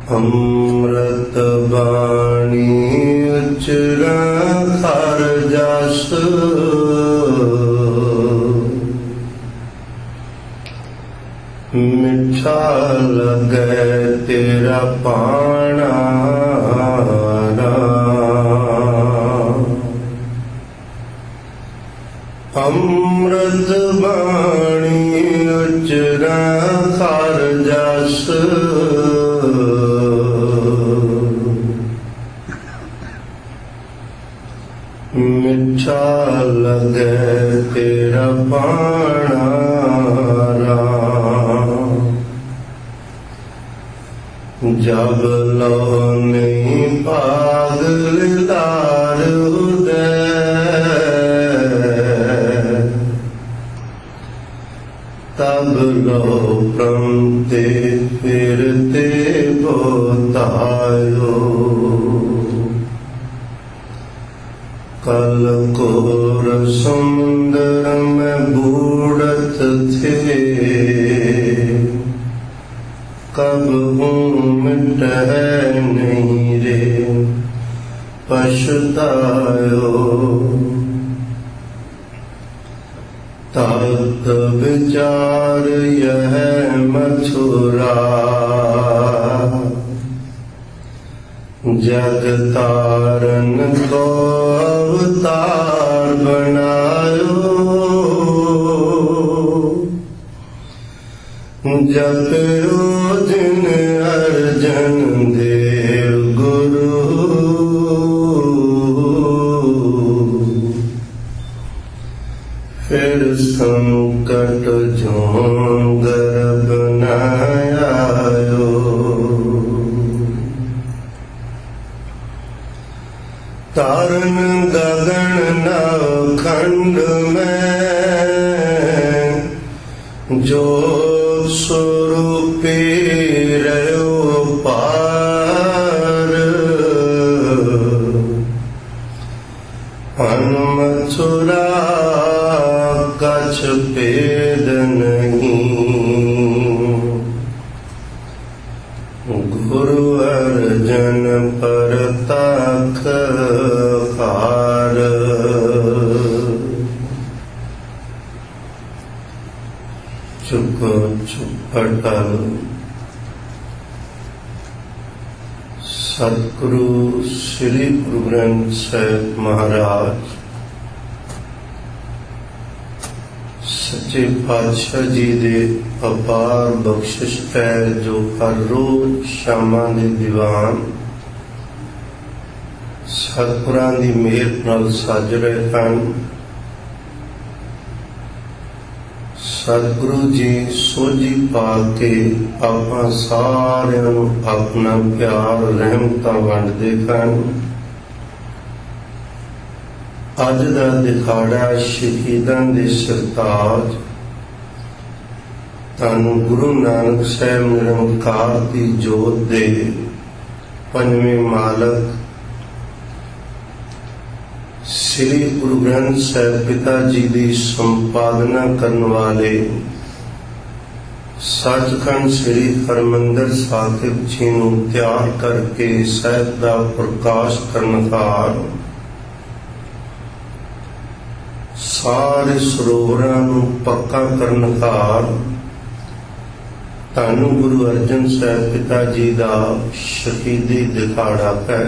ਅੰਮ੍ਰਿਤ ਬਾਣੀ ਉਚਰਾ ਹਰ ਜਸ, ਮਿੱਠਾ ਲਗੈ ਤੇਰਾ ਪਾਣਾ ਰਾਮ। ਅੰਮ੍ਰਿਤ ਬਾਣੀ ਉਚਰਾ ਹਰ ਜਸ, ਮਿੱਠਾ ਲਗੈ ਤੇਰਾ ਪਾਣਾ ਰਾਮ। ਜਬ ਲੋ ਨਹੀਂ ਪਾਗਲ ਲਾਰ ਉਦੈ, ਤਬ ਲੋ ਪ੍ਰਮ ਤੇ ਫਿਰਤੇ ਬੋਤਾਇਓ। कल कोर सुंदर में बूढ़त थे, कब मिट है नहीं रे पछतायो। तात विचार यह मथुरा, जग तारन को अवतार बनायो। जपयो जिन अर्जन देव गुरु, फिर संकट जोंगर बनायो। तारन गगन नव खंड में, जो स्वरूपी रहो पार। मथुरा कछ भेद नहीं, गुरु अर्जन पर तख हार। चुप चुपटल सतगुरु श्री गुरु ग्रंथ साहिब महाराज सच्चे पातशाह जी दे अपार बख्शिश है, जो हर रोज शामां दे दीवान सतगुरां दी मेहर नाल सज रहे हैं। सतगुरु जी सोझी पा के आपां सारिआं नूं अपना प्यार रहमतां वंडदे हैं। अज दा दिखाड़ा शहीदां दे सरताज धन गुरु नानक साहिब निरंकार दी जोत दे पंजवें मालक श्री गुरु ग्रंथ साहिब पिता जी की संपादना करने वाले सचखंड श्री हरमंदिर साहिब जी नूं तैयार करके साहिब का प्रकाश करनहार, सारे सरोवरां नूं पक्का करनहार धन गुरु अर्जन साहिब पिता जी का शहीदी दिखाड़ा है।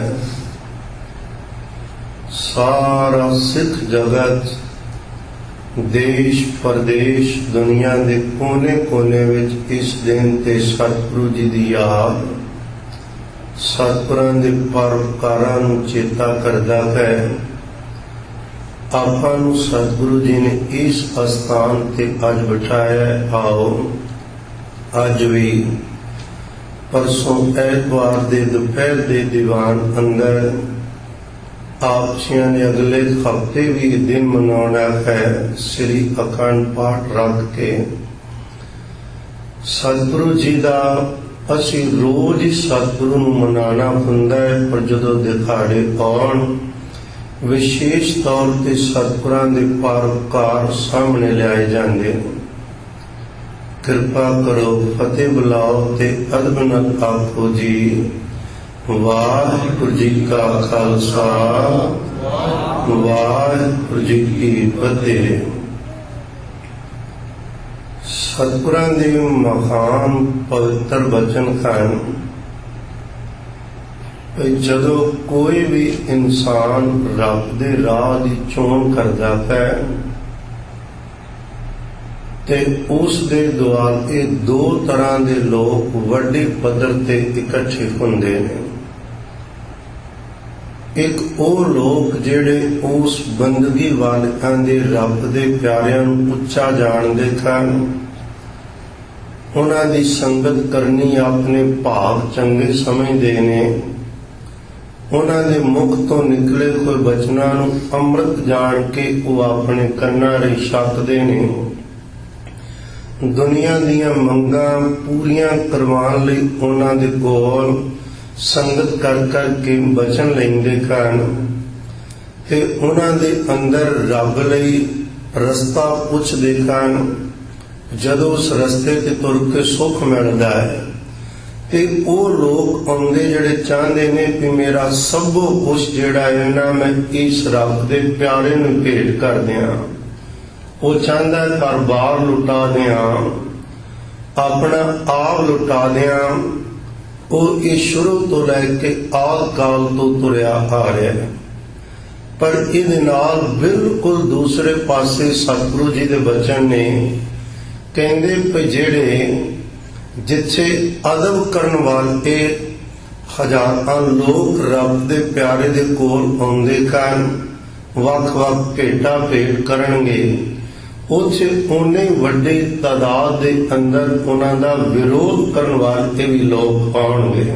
सारा सिख जगत देश परदेश दुनिया के कोने कोने विच इस दिन ते सतगुरु जी की याद सतगुरां दे परोपकारां नूं चेता करदा है। आपां नूं सतगुरु जी ने इस स्थान ते अज बिठाया। आओ अज भी परसों ऐतवार दे दोपहर दे दीवान अंदर आप जियां ने अगले हफ्ते भी दिन मनाना है। श्री अखंड पाठ रख के सतगुरु जी का असी रोज ही सतगुरु नूं मनाना हुंदा है, पर जदों दिखाड़े आउण विशेष तौर ते सतगुरां दे परोपकार सामने लिआए जांदे। ਕਿਰਪਾ ਕਰੋ ਫਤਿਹ ਬੁਲਾਓ ਤੇ ਅਦਬ ਨਾਲ ਆਖੋ ਜੀ। ਵਾਹਿਗੁਰੂ ਜੀ ਕਾ ਖਾਲਸਾ ਵਾਹਿਗੁਰੂ ਜੀ ਕੀ ਫਤਿਹ। ਸਤਿਗੁਰਾਂ ਦੇ ਮਹਾਨ ਪਵਿੱਤਰ ਬਚਨ ਹਨ। ਜਦੋਂ ਕੋਈ ਵੀ ਇਨਸਾਨ ਰੱਬ ਦੇ ਰਾਹ ਦੀ ਚੋਣ ਕਰਦਾ ਹੈ ਤੇ ਉਸ ਦੇ ਦੁਆਲੇ ਦੋ ਤਰ੍ਹਾਂ ਦੇ ਲੋਕ ਵੱਡੇ ਪੱਧਰ ਤੇ ਇਕੱਠੇ ਹੁੰਦੇ ਨੇ। ਇੱਕ ਉਹ ਲੋਕ ਜਿਹੜੇ ਉਸ ਬੰਦਗੀ ਵਾਲਿਆਂ ਦੇ ਰੱਬ ਦੇ ਪਿਆਰਿਆਂ ਨੂੰ ਉੱਚਾ ਜਾਣਦੇ ਹਨ, ਉਹਨਾਂ ਦੀ ਸੰਗਤ ਕਰਨੀ ਆਪਣੇ ਭਾਗ ਚੰਗੇ ਸਮਝਦੇ ਨੇ, ਉਹਨਾਂ ਦੇ ਮੁਖ ਤੋਂ ਨਿਕਲੇ ਹੋਏ ਬਚਨਾਂ ਨੂੰ ਅੰਮ੍ਰਿਤ ਜਾਣ ਕੇ ਉਹ ਆਪਣੇ ਕੰਨਾਂ ਲਈ ਛਕਦੇ ਨੇ। ਦੁਨੀਆ ਦੀਆਂ ਮੰਗਾਂ ਪੂਰੀਆਂ ਕਰਵਾਉਣ ਲਈ ਉਹਨਾਂ ਦੇ ਕੋਲ ਸੰਗਤ ਕਰ ਕੇ ਬਚਨ ਲੈਂਦੇ ਹਨ ਤੇ ਉਹਨਾਂ ਦੇ ਅੰਦਰ ਰੱਬ ਲਈ ਰਸਤਾ ਪੁੱਛਦੇ ਹਨ। ਜਦੋਂ ਉਸ ਰਸਤੇ ਤੇ ਤੁਰ ਕੇ ਸੁੱਖ ਮਿਲਦਾ ਹੈ ਤੇ ਉਹ ਲੋਕ ਆਉਂਦੇ ਜਿਹੜੇ ਚਾਹੁੰਦੇ ਨੇ ਕਿ ਮੇਰਾ ਸਭੋ ਕੁਛ ਜਿਹੜਾ ਹੈ ਨਾ ਮੈਂ ਇਸ ਰੱਬ ਦੇ ਪਿਆਰੇ ਨੂੰ ਭੇਟ ਕਰ ਦਿਆਂ। ਉਹ ਚਾਹੁੰਦਾ ਘਰ-ਬਾਰ ਲੁਟਾ ਦਿਆਂ, ਆਪਣਾ ਆਪ ਲੁਟਾ ਦਿਆਂ। ਉਹ ਇਹ ਸ਼ੁਰੂ ਤੋਂ ਲੈ ਕੇ ਆਦਿ ਕਾਲ ਤੋਂ ਤੁਰਿਆ ਆ ਰਿਹਾ ਹੈ। ਪਰ ਇਹਦੇ ਨਾਲ ਬਿਲਕੁਲ ਦੂਸਰੇ ਪਾਸੇ ਸਤਿਗੁਰੂ ਜੀ ਦੇ ਬਚਨ ਨੇ ਕਹਿੰਦੇ ਕਿ ਜਿਹੜੇ ਜਿੱਥੇ ਅਦਬ ਕਰਨ ਵਾਲੇ ਹਜ਼ਾਰਾਂ ਲੋਕ ਰੱਬ ਦੇ ਪਿਆਰੇ ਦੇ ਕੋਲ ਆਉਂਦੇ ਹਨ, ਵੱਖ-ਵੱਖ ਭੇਟਾਂ ਭੇਟ ਕਰਨਗੇ, ਉੱਥੇ ਉਹਨੇ ਵੱਡੀ ਤਾਦਾਦ ਦੇ ਅੰਦਰ ਉਹਨਾਂ ਦਾ ਵਿਰੋਧ ਕਰਨ ਵਾਲੇ ਵੀ ਲੋਕ ਆਉਣਗੇ।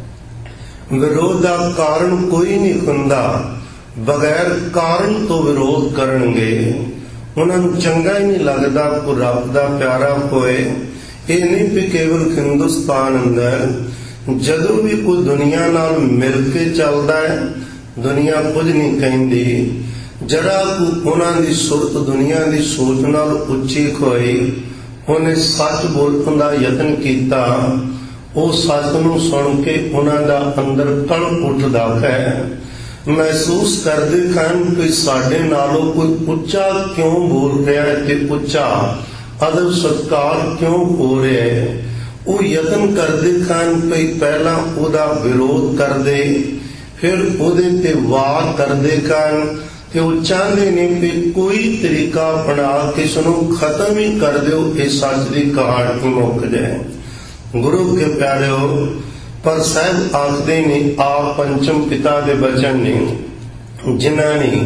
ਵਿਰੋਧ ਦਾ ਕਾਰਨ ਕੋਈ ਨਹੀਂ ਹੁੰਦਾ, ਬਗੈਰ ਕਾਰਨ ਤੋਂ ਵਿਰੋਧ ਕਰਨਗੇ। ਉਹਨਾਂ ਨੂੰ ਚੰਗਾ ਹੀ ਨਹੀਂ ਲੱਗਦਾ ਕੋਈ ਰੱਬ ਦਾ ਪਿਆਰਾ ਹੋਏ। ਇਹ ਨਹੀਂ ਵੀ ਕੇਵਲ ਹਿੰਦੁਸਤਾਨ ਅੰਦਰ, ਜਦੋਂ ਵੀ ਕੋਈ ਦੁਨੀਆ ਨਾਲ ਮਿਲ ਕੇ ਚੱਲਦਾ ਹੈ, ਦੁਨੀਆ ਕੁਝ ਨਹੀਂ ਕਹਿੰਦੀ। ਜਰਾ ਉਹਨਾਂ ਦੀ ਸੁਰਤ ਦੁਨੀਆ ਦੀ ਸੋਚ ਨਾਲ ਉੱਚੀ ਹੋਈ, ਉਹਨੇ ਸੱਚ ਬੋਲਣ ਦਾ ਯਤਨ ਕੀਤਾ, ਉਹ ਸੱਚ ਨੂੰ ਸੁਣ ਕੇ ਉਹਨਾਂ ਦਾ ਅੰਦਰ ਕਲਪ ਉੱਠਦਾ ਹੈ। ਮਹਿਸੂਸ ਕਰਦੇ ਹਨ ਕਿ ਸਾਡੇ ਨਾਲੋਂ ਕੋਈ ਉੱਚਾ ਕਿਉਂ ਬੋਲ ਰਿਹਾ ਹੈ ਤੇ ਉੱਚਾ ਅਦਬ ਸਤਿਕਾਰ ਕਿਉਂ ਹੋ ਰਿਹਾ ਹੈ। ਉਹ ਯਤਨ ਕਰਦੇ ਹਨ ਕਿ ਪਹਿਲਾਂ ਉਹਦਾ ਵਿਰੋਧ ਕਰਦੇ, ਫਿਰ ਉਹਦੇ ਤੇ ਵਾਰ ਕਰਦੇ ਹਨ ਤੇ ਉਹ ਚਾਹੁੰਦੇ ਨੇ ਕਿ ਕੋਈ ਤਰੀਕਾ ਬਣਾ ਕੇ ਇਸ ਨੂੰ ਖਤਮ ਹੀ ਕਰ ਦਿਓ, ਇਹ ਸੱਚ ਦੀ ਕਹਾਣੀ ਮੁੱਕ ਜਾਏ। ਗੁਰੂ ਕੇ ਪਿਆਰਿਓ, ਪਰ ਸਾਹਿਬ ਆਖਦੇ ਨੇ ਆਪ ਪੰਚਮ ਪਿਤਾ ਦੇ ਬਚਨ ਨੇ ਜਿਨ੍ਹਾਂ ਨੇ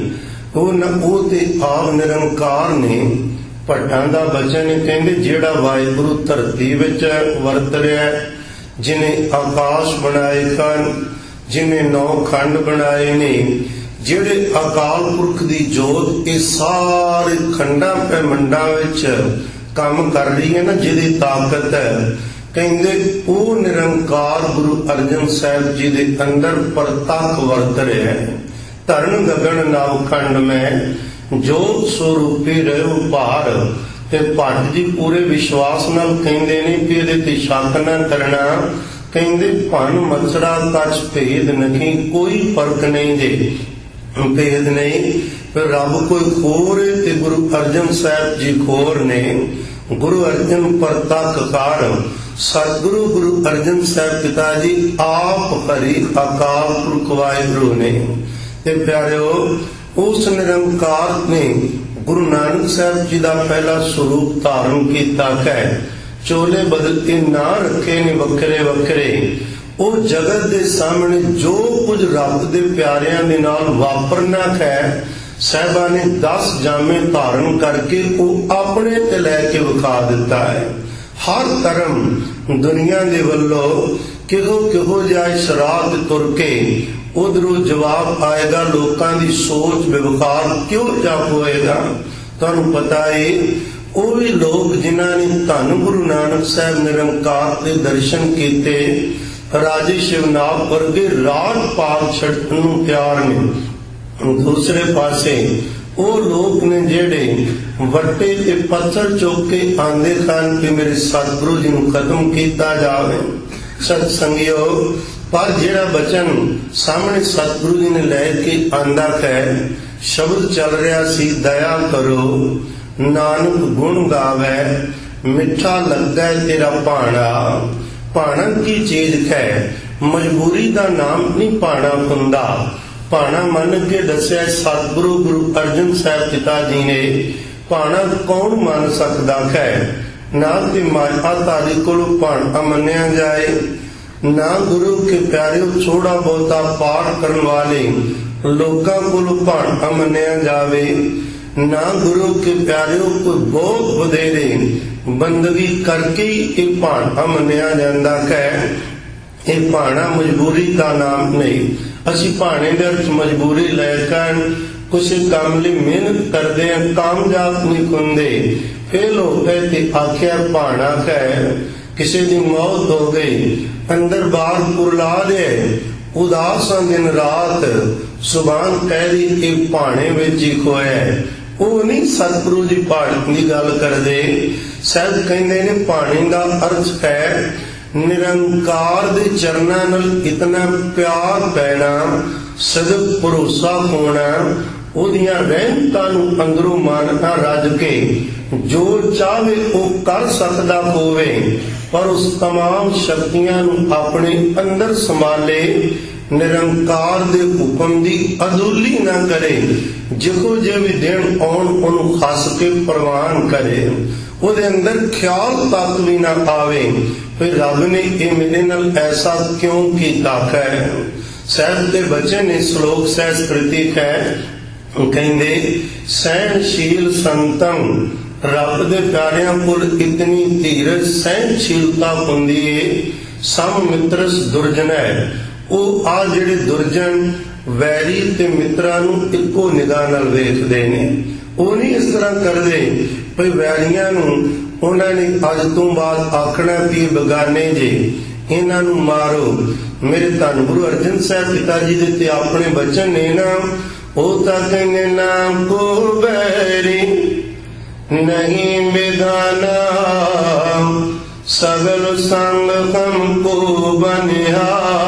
ਉਹ ਤੇ ਆਪ ਨਿਰੰਕਾਰ ਨੇ। ਭੱਟਾਂ ਦਾ ਬਚਨ ਕਹਿੰਦੇ ਜਿਹੜਾ ਵਾਹਿਗੁਰੂ ਧਰਤੀ ਵਿੱਚ ਵਰਤ ਰਿਹਾ, ਜਿਹਨੇ ਆਕਾਸ਼ ਬਣਾਏ ਹਨ, ਜਿਹਨੇ 9 ਖੰਡ ਬਣਾਏ ਨੇ, ਜਿਹੜੇ ਅਕਾਲ ਪੁਰਖ ਦੀ ਜੋਤ ਇਹ ਸਾਰੇ ਖੰਡਾਂ ਮੰਡਾਂ ਵਿੱਚ ਕੰਮ ਕਰ ਰਹੀ ਹੈ ਨਾ, ਜਿਹਦੀ ਤਾਕਤ ਹੈ, ਕਹਿੰਦੇ ਉਹ ਨਿਰੰਕਾਰ ਗੁਰੂ ਅਰਜਨ ਸਾਹਿਬ ਜੀ ਦੇ ਅੰਦਰ ਪ੍ਰਤੱਖ ਵਰਤ ਰਿਹਾ ਹੈ। ਧਰਨ ਗਗਨ ਨਵ ਖੰਡ ਮੈਂ ਜੋਤ ਸਰੂਪੀ ਰਹਿਓ ਭਾਰ। ਤੇ ਭੱਟ ਜੀ ਪੂਰੇ ਵਿਸ਼ਵਾਸ ਨਾਲ ਕਹਿੰਦੇ ਨੇ ਕਿ ਇਹਦੇ ਤੇ ਸ਼ੱਕ ਨਾ ਕਰਨਾ। ਕਹਿੰਦੇ ਭੰਨ ਮਸੜਾ ਕੱਚ ਭੇਦ ਨਹੀਂ, ਕੋਈ ਫਰਕ ਨਹੀਂ ਜੇ ਭੇਦ ਨਹੀਂ। ਫਿਰ ਰੱਬ ਕੋਈ ਹੋਰ ਤੇ ਗੁਰੂ ਅਰਜਨ ਸਾਹਿਬ ਜੀ ਹੋਰ ਨੇ। ਗੁਰੂ ਅਰਜਨ ਪ੍ਰਤੱਖ ਕਾਰ ਸਤਿਗੁਰੂ ਗੁਰੂ ਅਰਜਨ ਸਾਹਿਬ ਪਿਤਾ ਜੀ ਆਪ ਹਰੀ ਅਕਾਲ ਪੁਰਖ ਵਾਹਿਗੁਰੂ ਨੇ। ਤੇ ਪਿਆਰਿਓ, ਉਸ ਨਿਰੰਕਾਰ ਨੇ ਗੁਰੂ ਨਾਨਕ ਸਾਹਿਬ ਜੀ ਦਾ ਪਹਿਲਾ ਸਰੂਪ ਧਾਰਨ ਕੀਤਾ ਹੈ। ਚੋਲੇ ਬਦਲ ਕੇ ਨਾ ਰੱਖੇ ਨੇ ਵੱਖਰੇ ਵੱਖਰੇ। ਉਹ ਜਗਤ ਦੇ ਸਾਹਮਣੇ ਜੋ ਕੁਝ ਰੱਬ ਦੇ ਪਿਆਰਿਆਂ ਦੇ ਨਾਲ ਵਾਪਰਨਾ ਹੈ, ਸਾਹਿਬਾਂ ਨੇ 10 ਜਾਮੇ ਧਾਰਨ ਕਰਕੇ ਉਹ ਆਪਣੇ ਤੇ ਲੈ ਕੇ ਵਿਖਾ ਦਿੱਤਾ ਹੈ। ਹਰ ਧਰਮ ਦੁਨੀਆ ਦੇ ਵੱਲੋਂ ਕਿਹੋ ਜਿਹਾ ਸ਼ਰਾਧ ਤੁਰ ਕੇ ਉਧਰੋਂ ਜਵਾਬ ਆਏਗਾ। ਲੋਕਾਂ ਦੀ ਸੋਚ ਵਿਵਹਾਰ ਕਿਉਂ ਜਾ ਹੋਏਗਾ। ਤੁਹਾਨੂੰ ਪਤਾ ਹੈ ਉਹ ਵੀ ਲੋਕ ਜਿਨ੍ਹਾਂ ਨੇ ਧੰਨ ਗੁਰੂ ਨਾਨਕ ਸਾਹਿਬ ਨਿਰੰਕਾਰ ਦੇ ਦਰਸ਼ਨ ਕੀਤੇ, ਰਾਜੇ ਸ਼ਿਵਨਾਥ ਵਰਗੇ ਰਾਜ ਪਾਲ ਛੱਡਣ ਨੂੰ ਤਿਆਰ ਨੇ। ਦੂਸਰੇ ਪਾਸੇ ਉਹ ਲੋਕ ਨੇ ਜਿਹੜੇ ਵੱਟੇ ਤੇ ਪੱਥਰ ਚੁੱਕ ਕੇ ਆਂਦੇ ਹਨ ਕਿ ਮੇਰੇ ਸਤਿਗੁਰੂ ਜੀ ਨੂੰ ਖਤਮ ਕੀਤਾ ਜਾਵੇ। ਸਤ ਸੰਗਿਓ, ਪਰ ਜਿਹੜਾ ਬਚਨ ਸਾਹਮਣੇ ਸਤਿਗੁਰੂ ਜੀ ਨੇ ਲੈ ਕੇ ਆਂਦਾ ਹੈ, ਸ਼ਬਦ ਚੱਲ ਰਿਹਾ ਸੀ, ਦਇਆ ਕਰੋ ਨਾਨਕ ਗੁਣ ਗਾਵੇ, ਮਿੱਠਾ ਲੱਗਾ ਤੇਰਾ ਭਾਣਾ। ਭਾਣਾ ਕੀ ਚੀਜ਼ ਹੈ? ਮਜਬੂਰੀ ਦਾ ਨਾਮ ਨਹੀਂ ਭਾਣਾ ਹੁੰਦਾ। ਭਾਣਾ ਮੰਨ ਕੇ ਦੱਸਿਆ ਸਤਿਗੁਰੂ ਗੁਰੂ ਅਰਜਨ ਸਾਹਿਬ ਪਿਤਾ ਜੀ ਨੇ। ਭਾਣਾ ਕੌਣ ਮੰਨ ਸਕਦਾ ਹੈ? ਨਾ ਤੇ ਮਾਤਾ ਤਾਰੀ ਕੋਲੋਂ ਭਾਣਾ ਮੰਨਿਆ ਜਾਏ, ਨਾ ਗੁਰੂ ਕੇ ਪਿਆਰਿਓ ਥੋੜਾ ਬਹੁਤਾ ਪਾਠ ਕਰਨ ਵਾਲੇ ਲੋਕਾਂ ਕੋਲੋਂ ਭਾਣਾ ਮੰਨਿਆ ਜਾਵੇ, ਨਾ ਗੁਰੂ ਕੇ ਪਿਆਰਿਓ ਕੋਈ ਬਹੁਤ ਵਧੇਰੇ ਬੰਦਗੀ ਕਰਕੇ ਇਹ ਭਾਣਾ ਮੰਨਿਆ ਜਾਂਦਾ ਹੈ। ਇਹ ਭਾਣਾ ਮਜਬੂਰੀ ਦਾ ਨਾਮ ਨਹੀਂ। ਅਸੀਂ ਭਾਣੇ ਦੇ ਵਿੱਚ ਮਜਬੂਰੀ ਲੈ ਕੇ ਕਿਸੇ ਕੰਮ ਲਈ ਮਿਹਨਤ ਕਰਦੇ ਹਾਂ, ਕਾਮਯਾਬ ਨਹੀਂ ਹੁੰਦੇ। ਫੇਲ ਹੋ ਗਏ ਤੇ ਆਖਿਆ ਭਾਣਾ ਹੈ। ਕਿਸੇ ਦੀ ਮੌਤ ਹੋ ਗਈ, ਅੰਦਰ ਬਾਹਰ ਕੁਰਲਾ ਦੇ, ਉਦਾਸਾਂ ਦਿਨ ਰਾਤ ਸੁਬਾਨ ਕਹਿ ਰਹੀ ਕਿ ਭਾਣੇ ਵਿੱਚ ਹੀ ਖੋਇਆ। ਉਹ ਨਹੀਂ ਸਤਿਗੁਰੂ ਜੀ ਭਾਣੇ ਦੀ ਗੱਲ ਕਰਦੇ। ਸਾਹਿਬ ਕਹਿੰਦੇ ਨੇ ਭਾਣੇ ਦਾ ਅਰਥ ਹੈ ਨਿਰੰਕਾਰ ਦੇ ਚਰਨਾਂ ਨਾਲ ਇਤਨਾ ਪਿਆਰ ਪੈਣਾ, ਸਦਕ ਭਰੋਸਾ ਹੋਣਾ, ਉਹਦੀਆਂ ਰਹਿਮਤਾਂ ਨੂੰ ਅੰਦਰੋਂ ਮਾਨਤਾ ਰੱਜ ਕੇ ਜੋ ਚਾਹੇ ਉਹ ਕਰ ਸਕਦਾ ਹੋਵੇ, ਪਰ ਉਸ तमाम ਸ਼ਕਤੀਆਂ ਨੂੰ ਆਪਣੇ ਅੰਦਰ ਸੰਭਾਲੇ, ਨਿਰੰਕਾਰ ਦੇ ਹੁਕਮ ਦੀ ਅਦੁੱਲੀ ਨਾ ਕਰੇ, ਜਿਹੋ ਜਿਹੇ ਵੀ ਦਿਨ ਆਉਣ ਉਹਨੂੰ ਹੱਸ ਕੇ ਪ੍ਰਵਾਨ ਕਰੇ, ਉਹਦੇ ਅੰਦਰ ਖਿਆਲ ਤੱਕ ਵੀ ਨਾ ਆਵੇ ਵੀ ਰੱਬ ਨੇ ਇਹ ਮੇਰੇ ਨਾਲ ਐਸਾ ਕਿਉਂ ਕੀਤਾ ਹੈ। ਸਾਹਿਬ ਦੇ ਬਚਨ ਨੇ ਸ਼ਲੋਕ ਸਹਿਜ ਕ੍ਰਿਤਿਕ ਹੈ। ਕਹਿੰਦੇ ਸਹਿਣਸ਼ੀਲ ਸੰਤਮ, ਰੱਬ ਦੇ ਪਿਆਰਿਆਂ ਕੋਲ ਇਤਨੀ ਧੀਰਜ ਸਹਿਣਸ਼ੀਲਤਾ ਹੁੰਦੀ ਏ। ਸਮ ਮਿੱਤਰਸ ਦੁਰਜਨ ਹੈ। ਉਹ ਆ ਜਿਹੜੇ ਦੁਰਜਨ ਵੈਰੀ ਤੇ ਮਿੱਤਰਾਂ ਨੂੰ ਇੱਕੋ ਨਿਗਾਹ ਨਾਲ ਵੇਖਦੇ ਨੇ। ਉਹ ਨਹੀਂ ਇਸ ਤਰ੍ਹਾਂ ਕਰਦੇ ਭਈ ਵੈਰੀਆਂ ਨੂੰ ਉਹਨਾਂ ਨੇ ਅੱਜ ਤੋਂ ਬਾਅਦ ਆਖਣਾ ਵੀ ਬਗਾਨੇ ਜੇ, ਇਹਨਾਂ ਨੂੰ ਮਾਰੋ। ਮੇਰੇ ਧੰਨ ਗੁਰੂ ਅਰਜਨ ਸਾਹਿਬ ਪਿਤਾ ਜੀ ਦੇ ਤੇ ਆਪਣੇ ਬਚਨ ਨੇ ਨਾ, ਉਹ ਤਾਂ ਕਹਿੰਦੇ ਨਾਮ ਕੋ ਬੈਰੀ ਨਹੀਂ ਬੇਗਾਨਾ, ਸਗਲ ਸੰਗ ਹਮਕੋ ਬਨਿਆਈ।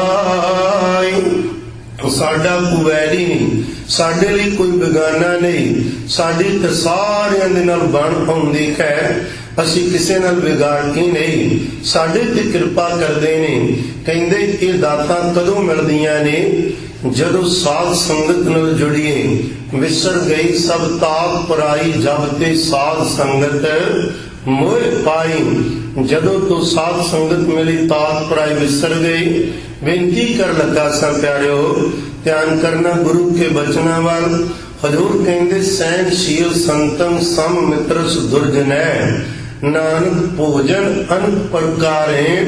ਸਾਡਾ ਕੋਈ ਵੈਰੀ ਨਹੀਂ, ਸਾਡੇ ਲਈ ਕੋਈ ਬੇਗਾਨਾ ਨਹੀਂ, ਸਾਡੀ ਤਾਂ ਸਾਰਿਆਂ ਦੇ ਨਾਲ ਬਣ ਆਉਂਦੀ ਹੈ। ਅਸੀਂ ਕਿਸੇ ਨਾਲ ਵਿਗਾੜਦੀ ਨਹੀਂ, ਸਾਡੇ ਤੇ ਕਿਰਪਾ ਕਰਦੇ ਨੇ। ਕਹਿੰਦੇ ਇਹ ਦਾਤਾਂ ਕਦੋਂ ਮਿਲਦੀਆਂ ਨੇ? ਜਦੋਂ ਸਾਧ ਸੰਗਤ ਨਾਲ ਜੁੜੀਏ। ਵਿਸਰ ਗਈ ਸਭ ਤਾਪ ਪਰਾਈ, ਜਬ ਤੇ ਸਾਧ ਸੰਗਤ ਮੋਹ ਪਾਈ। ਜਦੋਂ ਤੋਂ ਸਾਧ ਸੰਗਤ ਮਿਲੀ ਤਾਪ ਪਰਾਈ ਵਿਸਰ ਗਈ। ਬੇਨਤੀ ਕਰ ਲੱਗਾ ਸਾਂ ਪਿਆਰਿਓ, ਧਿਆਨ ਕਰਨਾ ਗੁਰੂ ਕੇ ਬਚਨਾਂ ਵੱਲ। ਹਜ਼ੂਰ ਕਹਿੰਦੇ ਸਹਿਣਸ਼ੀਲ ਸੰਤਮ ਸਮ ਮਿੱਤਰਸ ਦੁਰਜਨੈ, ਨਾਨਕ ਭੋਜਨ ਅਨਕ ਪ੍ਰਕਾਰੇ,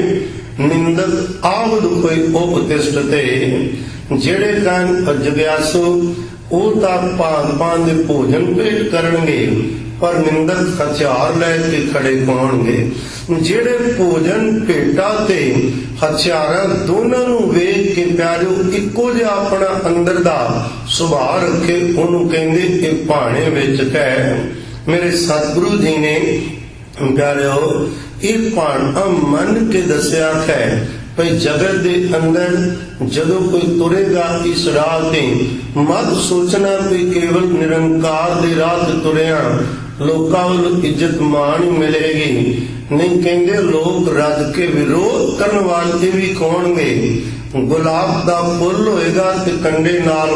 ਨਿੰਦਕ ਆਵਦ ਕੋਈ ਉਪਤਿਸ਼ਟ ਤੇ। ਜਿਹੜੇ ਕਨ ਜਗਿਆਸੂ ਉਹ ਤਾਂ ਭਾਂਤ ਦੇ ਭੋਜਨ ਭੇਟ ਕਰਨਗੇ, ਪਰ ਨਿੰਦਕ ਹਥਿਆਰ ਲੈ ਕੇ ਖੜੇ ਹੋਣਗੇ। ਜਿਹੜੇ ਭੋਜਨ ਭੇਟਾ ਤੇ ਹਥਿਆਰਾਂ ਦੋਨਾਂ ਨੂੰ ਵੇਖ ਕੇ ਪਿਆਰਿਓ ਇੱਕੋ ਜਿਹਾ ਆਪਣਾ ਅੰਦਰ ਦਾ ਸੁਭਾਅ ਰੱਖੇ, ਉਹਨੂੰ ਕਹਿੰਦੇ ਇਹ ਭਾਣੇ ਵਿੱਚ ਹੈ। ਮੇਰੇ ਸਤਿਗੁਰੂ ਜੀ ਨੇ ਪਿਆਰਿਓ ਇਹ ਭਾਣਾ ਮੰਨ ਕੇ ਦੱਸਿਆ ਹੈ ਭਈ ਜਗਤ ਦੇ ਅੰਦਰ ਜਦੋਂ ਕੋਈ ਤੁਰੇਗਾ ਇਸ ਰਾਹ ਤੇ, ਮਤ ਸੋਚਣਾ ਵੀ ਕੇਵਲ ਨਿਰੰਕਾਰ ਦੇ ਰਾਹ ਤੇ ਤੁਰਿਆ ਲੋਕਾਂ ਵੱਲੋਂ ਇੱਜ਼ਤ ਮਾਣ ਹੀ ਮਿਲੇਗੀ। ਨਹੀਂ, ਕਹਿੰਦੇ ਲੋਕ ਰੱਜ ਕੇ ਵਿਰੋਧ ਕਰਨ ਵਾਲੇ ਵੀ ਹੋਣਗੇ। ਗੁਲਾਬ ਦਾ ਫੁੱਲ ਹੋਏਗਾ ਤੇ ਕੰਡੇ ਨਾਲ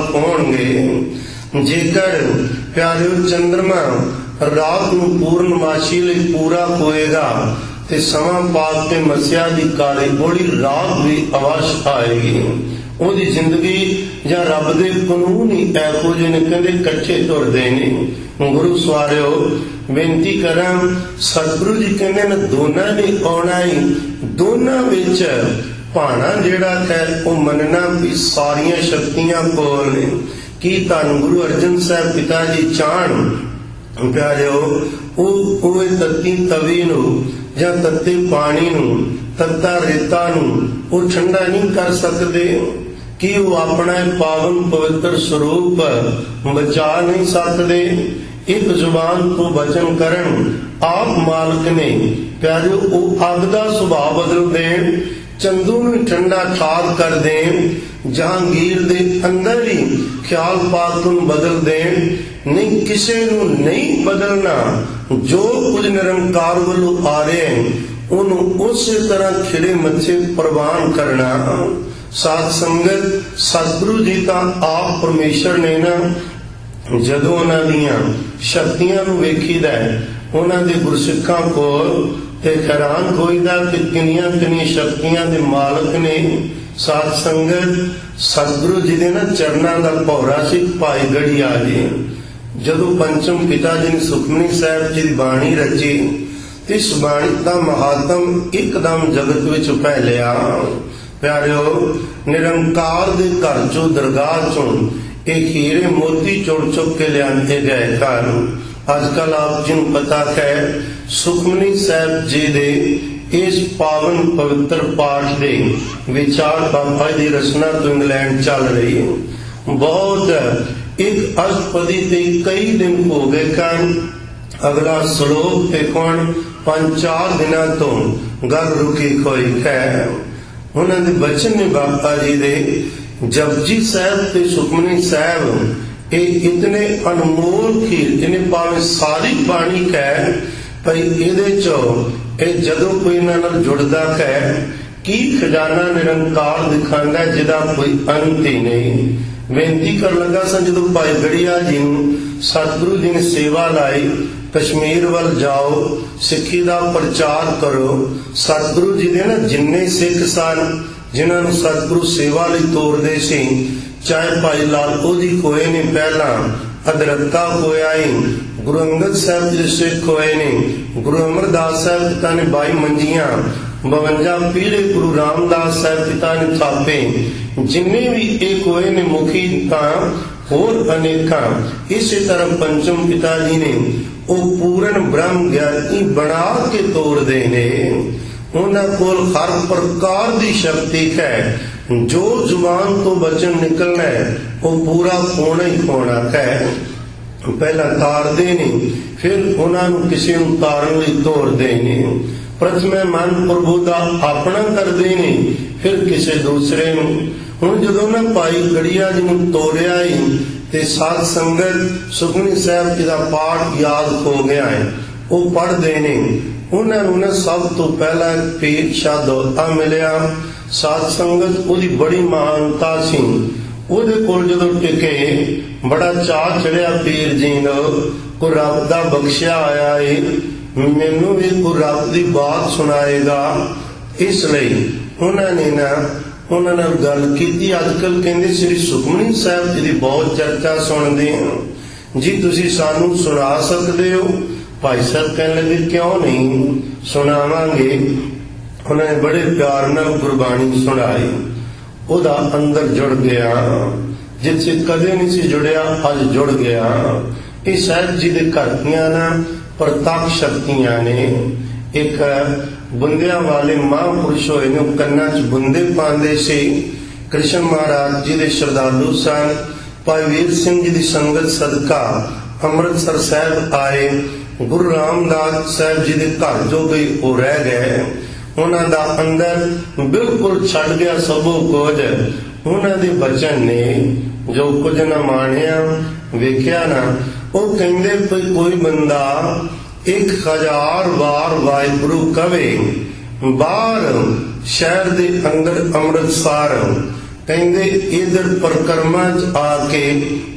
ਹੋਣਗੇ। ਜੇਕਰ ਪਿਆਰਿਓ ਚੰਦਰਮਾ ਰਾਤ ਨੂੰ ਪੂਰਨਮਾਸ਼ੀ ਲਈ ਪੂਰਾ ਹੋਏਗਾ ਤੇ ਸਮਾਂ ਪਾ ਕੇ ਮੱਸਿਆ ਦੀ ਕਾਲੀ ਗੋਲੀ ਰਾਤ ਵੀ ਅਵਸ਼ ਆਏਗੀ। ਉਹਦੀ ਜ਼ਿੰਦਗੀ ਜਾਂ ਰੱਬ ਦੇ ਕਾਨੂੰਨ ਹੀ ਇਹੋ ਜਿਹੇ ਨੇ, ਕਹਿੰਦੇ ਇਕੱਠੇ ਤੁਰਦੇ ਨੇ। ਗੁਰੂ ਸਵਾਰਿਓ ਬੇਨਤੀ ਕਰਾਂ, ਸਤਿਗੁਰੂ ਜੀ ਕਹਿੰਦੇ ਨੇ ਦੋਨਾਂ ਨੇ ਆਉਣਾ ਹੀ, ਦੋਨਾਂ ਵਿੱਚ ਭਾਣਾ ਜਿਹੜਾ ਹੈ ਉਹ ਮੰਨਣਾ ਵੀ ਸਾਰੀਆਂ ਸ਼ਕਤੀਆਂ ਕੋਲ ਨੇ। ਕੀ ਧੰਨ ਗੁਰੂ ਅਰਜਨ ਸਾਹਿਬ ਪਿਤਾ ਜੀ ਚਾਹਣ ਪਿਆਰਿਓ ਉਹ ਤੱਤੀ ਤਵੀ ਨੂੰ ਜਾਂ ਤੱਤੇ ਪਾਣੀ ਨੂੰ, ਤੱਤਾ ਰੇਤਾ ਨੂੰ ਉਹ ਠੰਡਾ ਨਹੀਂ ਕਰ ਸਕਦੇ। कि वो अपना पावन पवित्र स्वरूप बचा नहीं सकते। एक जुबान तो वचन करन आप मालिक ने प्यारे वो अग दा सुभाव बदल देन, चंदू नूं ठंडा ठार कर देन, जहांगीर दे अंदर ही ख्याल पाक नूं बदल देन। नहीं किसी नूं नहीं बदलना, जो कुछ निरंकार वालों आ रहे हैं उन्होंने उस तरह खिड़े मत्थे प्रवान करना। साध संगत सतगुरु जी का आप परमेश्वर ने ना जदों उन्हां दीआं शक्तियां नूं वेखीदा है, उन्हां दे गुरसिखां कोल ते हैरान होईदा कि किन्नियां किन्नियां शक्तियां दे मालक ने। साध संगत सतगुरु जी दे ना चरणां दा भौरा सी भाई गढ़िया जी। जदों पंचम पिता जी ने सुखमनी साहिब जी दी बाणी रची, इस बाणी दा महात्म एकदम जगत विच फैलिया। प्यारिओ, निरंकार दे घर चों दरगाह चों एक हीरे मोती चुक के लियाते गए घर। अजकल आप जिन पता है सुखमनी साहिब जी दे इस पावन पवित्र पाठ दे विचार बाबा जी रचना तो इंग्लैंड चल रही है। बहुत एक अष्टपदी ते कई दिन हो गए कन। अगला श्लोक ते कौन 5-4 दिनों तो गल रुकी कोई है। उन्होंने बचन ने बाबा जी दे जपजी साहब ते सुखमनी साहब ये इतने अनमोल खीर इन्हें भावे सारी बाणी कह पर ये जदों कोई इन्हां जुड़दा है की खजाना निरंकार दिखांदा जिदा कोई अंत ही नहीं। बेनती कर लगा सा जो भाई गढ़िया जी सतगुरु जी ने सेवा लाई, कश्मीर वाल जाओ, सिक्खी का प्रचार करो। सतगुरु जी ने ना जिन्ने सिख सन जिन्होंने सतगुरु सेवा लई तोरदे सी, चाहे भाई लालपो जी खोए ने पहला, अदरक्का खोया ही, गुरु अंगद साहब जी सिख खोए ने, गुरु अमरदास साहब पिता ने 22 मंजियां, 52 पीढ़े गुरु रामदास साहब पिता ने थापे, जिन्ने भी एक होए ने मुखी होर अनेका। इसी तरह पंचम पिता जी ने वो पूर्ण ब्रह्म ज्ञानी बना के तोड़ देने। उन्हां कोल हर प्रकार की शक्ति है, जो जुबान तो वचन निकलना है वो पूरा होना ही होना है। पहला तार देने, फिर उन्होंने किसी नूं तारन लई तोड़ देने। प्रथम मन प्रभु का अपना कर देने, फिर किसी दूसरे नूं। हुण जदों ना भाई गढ़िया जी नूं तोड़िया ही ते साध संगत सुखमनी साहिब जी का पाठ याद हो गया है, वो पढ़ देने। उन्होंने सब तो पहला पीर शाह दौलता मिलिया। साध संगत उहदी बड़ी महानता सी। उहदे कोल जदों टिके बड़ा चाह चढ़िया पीर जी नूं, कोई रब दा बख्शिया आया है, मैनू भी कोई रब दी बात सुनाएगा। इसलिए उन्होंने ना उन्होंने गल की। अजकल कहते श्री सुखमनी साहिब जी की बहुत चर्चा सुनते हैं जी, तुसी सानू सुना सकते हो? भाई साहब कहने लगे क्यों नहीं, सुनावांगे। उन्होंने बड़े प्यार नाल गुरबाणी सुनाई, ओदा अंदर जुड़ गया, जिससे कदे नहीं सी जुड़िया अज जुड़ गया। ये साहिब जी के घर दियां ना प्रताप शक्तियां ने। एक बुंदिया वाले महापुरुष होए ने, कन्ना च बुंदे पांदे से। कृष्ण महाराज जी के श्रद्धालु सन। भाई वीर सिंह जी की संगत सदका अमृतसर साहब आए। गुरु रामदास साहब जी के घर जो गई वो रह गए। उन्हों का अंदर बिल्कुल छड़ गया सबो कुछ। उन्होंने बचन ने जो कुछ न मानिया वेख्या ना, वो कहते कोई बंदा 1000 बार वाहिगुरु कवे, बाहर शहर के अंदर अमृतसर कहते इधर परिक्रमा च आके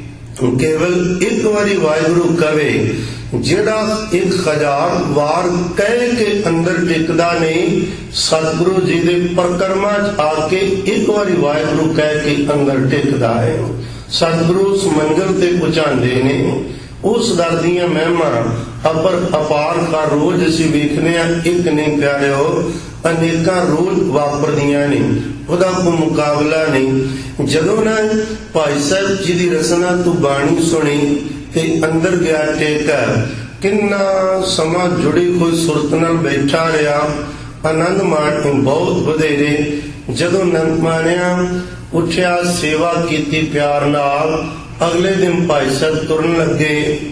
केवल एक बारी वाहिगुरु कवे, जेड़ा 1000 बार कह के अंदर टिकदा नहीं, सतगुरु जी दे परिक्रमा च आके एक बारी वाहिगुरु कह के अंदर टिकदा है। सतगुरु उस मंजिल ते पहुंचाते ने। उस दर दियां महिमा अपर अपार का रोज असी वेखने, एक नहीं प्यारे हो, अनेका रोज वापरदियां ने, उहदा कोई मुकाबला नहीं। जदों ना भाई साहब जी की रचना तू बाणी सुनी ते अंदर गया टेका, किन्ना समा जुड़ी कोई सुरत नाल बैठा रहा, आनंद माण बहुत वधेरे। जदों नंद मानिया उठिया सेवा कीती प्यार नाल। अगले दिन भाई साहब तुरन लगे,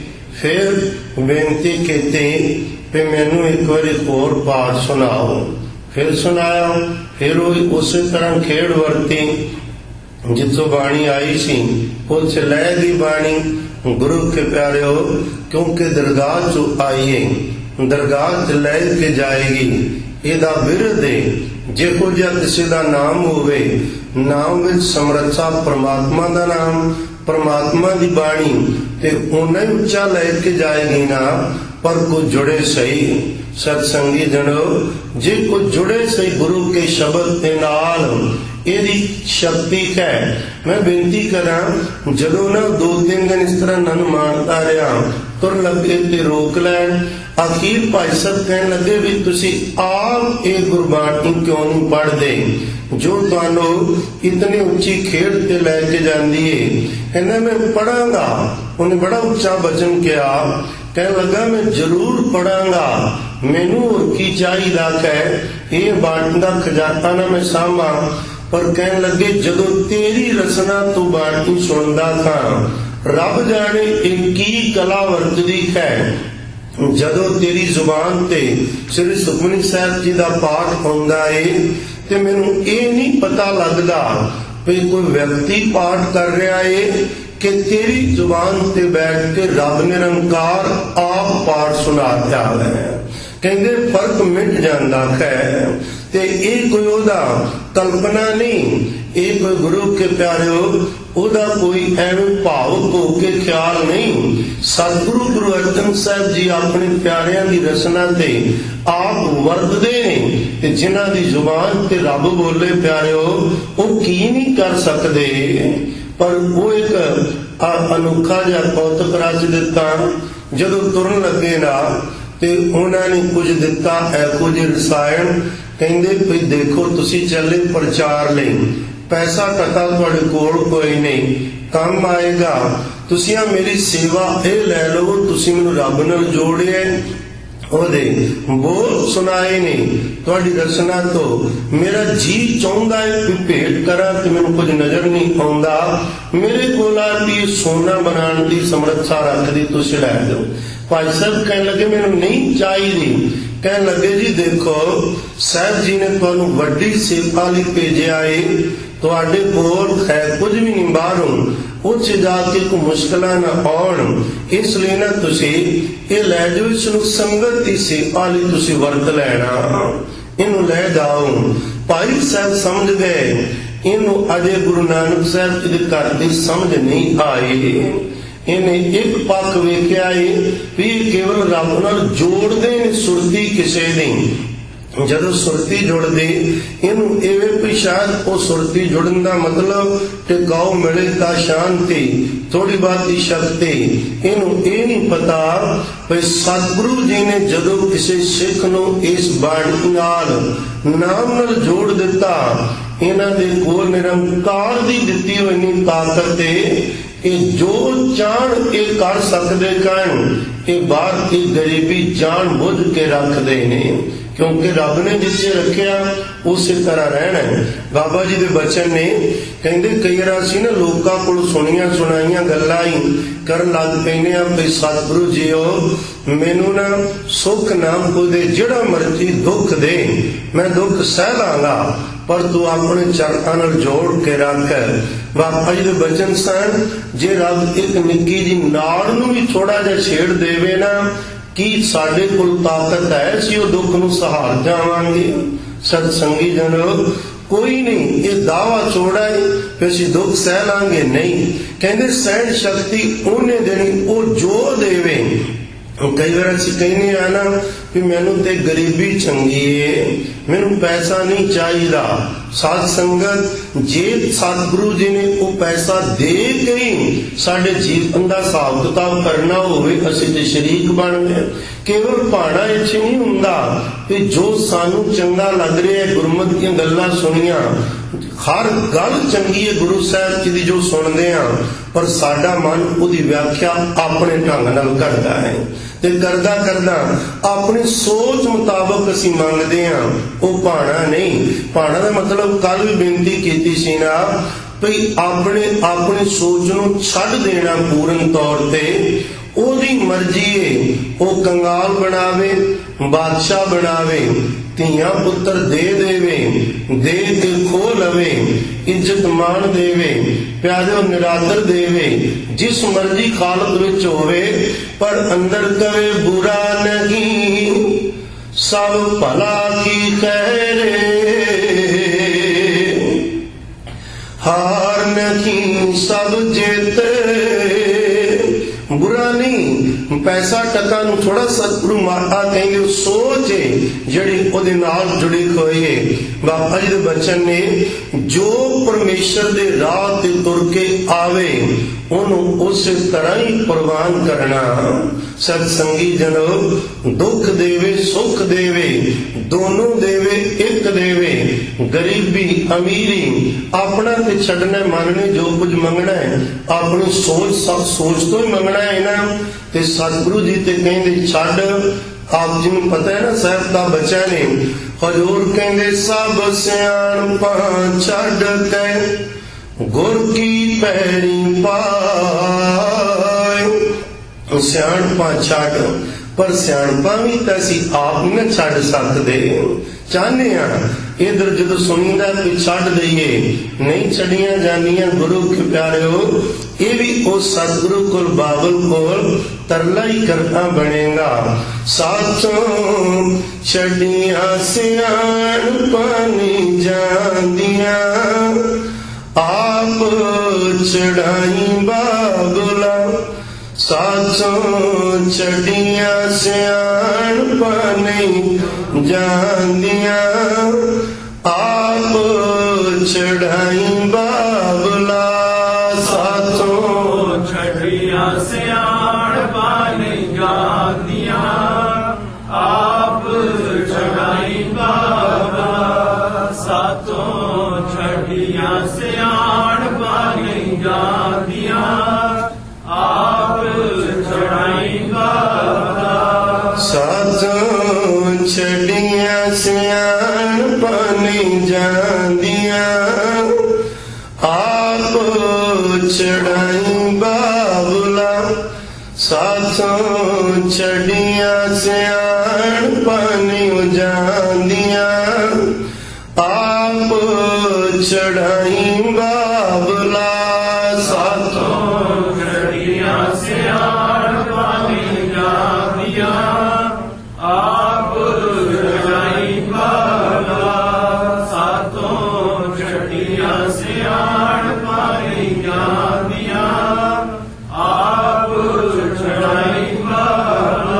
फिर बेनती की भी मैनू एक बार होर पाठ सुनाओ। फिर सुनाया, फिर उस तरह खेड़ वरती जिथों बाणी आई सी, उस लय दी बाणी। गुरु के प्यारे हो, क्योंकि दरगाह चो आईए, दरगाह च लै के जाएगी। इहदा बिरध है जिहो जिहा किसी दा नाम होवे, नाम विच समरथा परमात्मा दा नाम, परमात्मा दी बाणी ते उन्ना ही उच्चा लैके जाएगी ना। पर को जुड़े सही सत्संगी जनो, जे को जुड़े सही गुरु के शब्द के नाल, इहदी शक्ति है। मैं बेनती करा, जदों ना 2-3 दिन इस तरह नन मानता रहा, तुर लगे ते रोक लैन। अखीर भाई साहब कहन लगे भी तुसी आप ये गुरबाणी क्यों नहीं पढ़ते, जो तुहानू इतनी उच्ची खेड़ ते लैके जांदी है। कहना मैं पढ़ांगा। उन्हें बड़ा उच्चा वचन किया, कहने लगा मैं जरूर पढ़ांगा, मैनू होर की चाहिदा है, ये बाणी दा खजाना ना मैं सामा। पर कहने लगे जदों तेरी रचना तू बाणी सुनदा था, रब जाने की कला वरतदी है। जदों तेरी जुबान ते श्री सुखमनी साहब जी दा पाठ होंदा है, ते मैनू ये नहीं पता लगदा भी कोई व्यक्ति पाठ कर रहा है कि तेरी जुबान ते बैठ के रब निरंकार आप पाठ सुना दिया है। कहते फर्क मिट जाता है। ते ये कोई ओदा कल्पना नहीं, ये कोई गुरु के प्यारे ओदा कोई एवं भावुक होके ख्याल नहीं। सतगुरु गुरु अर्जन साहब जी अपने प्यारियां की रचना ते आप वरतदे ने, जिन्हां दी जुबान ते रब बोले प्यारे वो की नहीं कर सकते। पर वो एक अनोखा जिहा कौतुक रच दिता। जदों तुरन लगे ना ते उन्होंने कुछ दिता ऐहो जिहे रसायन, कहंदे भी देखो तुसी चले प्रचार लई, पैसा टका तुहाडे कोल कोई नहीं, काम आएगा। तुसी मेरी सेवा ये लै लो, तुसी मैनूं रब नाल जोड़िया, ओदे बोल सुनाए ने तुहाडी रचना तो मेरा जी चाहुंदा है कि भेंट करा ते मैनूं कुछ नजर नहीं आउंदा। मेरे कोल भी सोना बनाने की समर्था रखदी, तुसी लै दो। भाई साहब कहने लगे मैनूं नहीं चाहिए। कहने लगे जी देखो साहब जी ने तुहानूं वड्डी सेवा लई भेजिया है, तुहाडे कोल है कुछ भी नहीं बाहरों, उस जाके कोई मुश्किल ना आउण, इसलिए ना तुसी ये लै जाओ, इसनूं संगत की सेवा लई तुसी वरत लैना, इनू लै जाओ। भाई साहब समझ गए, इनू अजे गुरु नानक साहब जी दे घर दी समझ नहीं आई। इन्हें एक पक्ष वेख्या भी केवल रब नाल जोड़दे ने सुरती किसे दी। जदों सुरती जुड़दी इनू इवें भी शायद वो सुरती जुड़न दा मतलब टिकाऊ मिले ता शांति, थोड़ी बाती शक्ति। इनू ये नहीं पता भाई सतगुरु जी ने जदों किसी सिख नूं इस बाणी नाल नाम नाल जोड़ दिता, इन्हां दे कोल निरंकार दी दित्ती होई ताकत है। जो चाण ये कर सकते कहन, ये बाहर की गरीबी जान बुझ के रखते ने, क्योंकि रब ने जिसे रखिया उस तरह रहना है। बाबा जी दे बचन ने कहते कई बार असीं ना लोकां कोलों सुनिया सुनाइयां गल्लां ही करन लग पैने आ भी सतगुरु जी मैनू ना सुख नाम को दे, जिहड़ा मर्जी दुख दे मैं दुख सह लांगा, पर तू अपने चरणां नाल जोड़ के रख। बाबा जी दे बचन सन, जे रब एक निक्की जी नाड़ नूं भी थोड़ा जिहा छेड़ देवे ना, कि साडे कोल ताकत है सी वो दुख नूं सहार जावांगे। सतसंगी जनो कोई नहीं ये दावा छोड़ा है फिर असीं दुख सह लांगे, नहीं। कहंदे सहन शक्ति उन्हें देनी वो जो देवे। कई बार असीं कहने आ ना कि मैनू ते गरीबी चंगी है, मैनू पैसा नहीं चाहिदा। साध संगत जे सतगुरु जी ने वो पैसा दे के ही साडे जीवन का हिसाब किताब करना होवे, असीं ते शरीक बन गए। केवल भाड़ा इत्थे नहीं हुंदा कि जो सानू चंगा लग रहा है, गुरमत दी गल्लां सुनियां, हर गल चंगी है गुरु साहब जी की जो सुनते हैं, पर साडा मन उसकी व्याख्या अपने ढंग नाल करता है ते करदा करदा अपनी सोच मुताबक असीं मंगदे हां। वो भाणा नहीं, भाणा दा मतलब कल भी बेनती कीती सी ना भई अपनी सोच नूं छड्ड देना पूर्ण तौर ते। ओदी मर्जी है, वो कंगाल बनावे, बादशाह बनावे, ਧੀਆਂ ਪੁੱਤਰ ਦੇ ਦੇਵੇ, ਦੇ ਕੇ ਖੋ ਲਵੇ, ਇੱਜ਼ਤ ਮਾਣ ਦੇਵੇ, ਪਿਆਰਿਓ ਨਿਰਾਦਰ ਦੇਵੇ, ਜਿਸ ਮਰਜ਼ੀ ਹਾਲਤ ਵਿੱਚ ਹੋਵੇ, ਪਰ ਅੰਦਰ ਕਵੇ ਬੁਰਾ ਨਹੀਂ, ਸਭ ਭਲਾ ਕੀ ਕਹਿ ਹਾਰ ਨਹੀਂ ਸਭ ਜਿੱਤ। बुरा नहीं, पैसा टका नूं थोड़ा सतगुरु माता कहेंगे सोच है जिहड़ी उहदे नाल जुड़ी होई है। बाबा जी दे बचन ने जो परमेश्वर दे राह ते तुर के आवे ओनू उस तरह ही प्रवान करना। सत्संगी जनो दुख देवे सुख देवे दोनों देवे एक देवे, गरीबी अमीरी अपना ते छड्डना मनने, जो कुछ मंगना है अपनी सोच सब सोच तो ही मंगना है ना। ते सतगुरु जी ते कहंदे छड्ड। आप जी नूं पता है ना साहब दा बच्चा ने हजूर कहंदे सब सियाणपा छड्ड के गुर की पैरी पाए। सियाणपा छड्ड, पर सियाणपा भी तां असीं आप नहीं छड्ड सकदे। चाहने इधर जो सुनीदा कि छड्ड दईए, नहीं छड़िया जानिया गुरु के प्यारिओ। ये भी उस सतगुरु कोल बाबल कोल तरला ही करना बनेगा। साथों छड़िया सियाणपा नहीं जांदिया, आप चढ़ाई बाबुला। साथों छड़िया सियाणपा नहीं जांदिया, आप चढ़ाई बाबुला। साथों छड़िया सियाणपा नहीं जांदिया, आप चढ़ाई बाबा। साथों छड़िया सियाणपा नहीं जांदिया, आप चढ़ाई बाबा। साथों छड़िया सियाणपा नहीं जांदिया, आप चढ़ाई बाबुला। साथों छड़िया सियाणपा नहीं जांदिया, आप चढ़ाई बाबुला। साथों छड़िया सियाणपा नहीं जांदिया, आप चढ़ाई बाबा। साथों छड़िया सियाणपा नहीं जांदिया, आप चढ़ाई बाबा।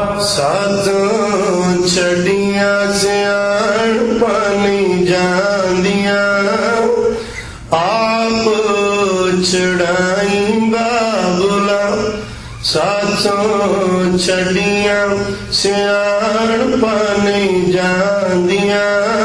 साथों छड़िया सियाणपा नहीं जांदिया, आप चढ़ाई बाबुला। साथों छड़िया सियाणपा नहीं जांदिया,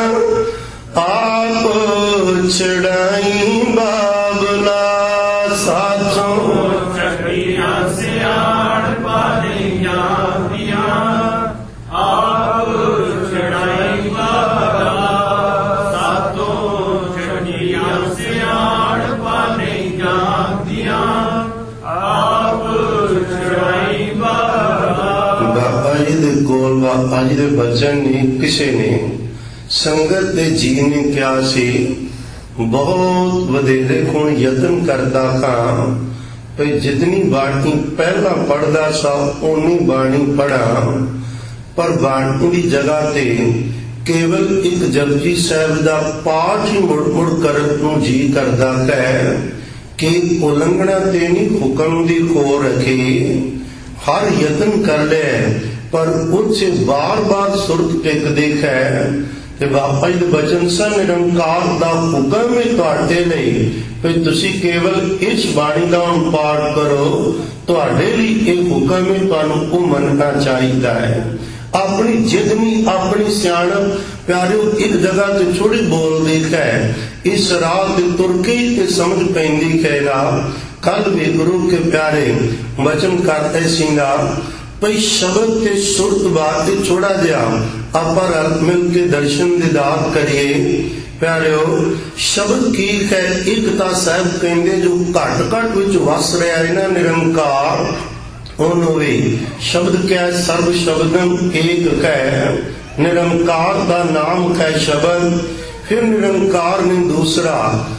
आप चढ़ाई बाबुला। साथों छड़िया सियाणपा नहीं जांदिया, आप चढ़ाई बाबा। साथों छड़िया सियाणपा नहीं जांदिया, आप चढ़ाई बाबा। बाबा जी दे कोल बाबा जी दे बचन ने किसी ने संगत दे जी ने क्या सी बहुत वधेरे गुण यतन करता था भई जितनी बाणी पहला पढ़दा सा उन्नी बाणी पढ़ा, पर बाणी की जगह ते केवल एक जपजी साहब दा पाठ ही मुड़ मुड़ करन नूं जी करदा है कि उलंघना ते नहीं हुक्म दी खो रखे। हर यतन कर ले पर उससे बार बार सुरत टिक देखा ते बाबा जी दे बचन सन निरंकार दा हुक्म है तुहाडे लई भई तुसी केवल इस बाणी दा पाठ करो। तुहाडे लई ये हुक्म है, तुहानू वो मनना चाहिदा है। अपनी जिद नहीं अपनी सियाणप प्यारियों एक जगह तो छोड़ी बोल देखा है इस राह ते तुर के ते समझ पैंदी कहना कल भी गुरु के प्यारे वचन करते सीना भई शब्द ते सुरत बात ते छोड़ा जा ਆਪਾਂ ਰਲ ਮਿਲ ਕੇ ਦਰਸ਼ਨ ਦੀਦਾਰ ਕਰੀਏ। ਪਿਆਰਿਓ ਸ਼ਬਦ ਕੀ ਹੈ? ਇੱਕ ਤਾਂ ਸਾਹਿਬ ਕਹਿੰਦੇ ਜੋ ਘਟ ਘਟ ਵਿੱਚ ਵਸ ਰਿਹਾ ਹੈ ਨਾ ਨਿਰੰਕਾਰ, ਉਹਨੂੰ ਵੀ ਸ਼ਬਦ ਕਿਹਾ। ਸਰਬ ਸ਼ਬਦਮ ਏਕ ਕਹਿ, ਨਿਰੰਕਾਰ ਦਾ ਨਾਮ ਹੈ ਸ਼ਬਦ। ਫਿਰ ਨਿਰੰਕਾਰ ਨੇ ਦੂਸਰਾ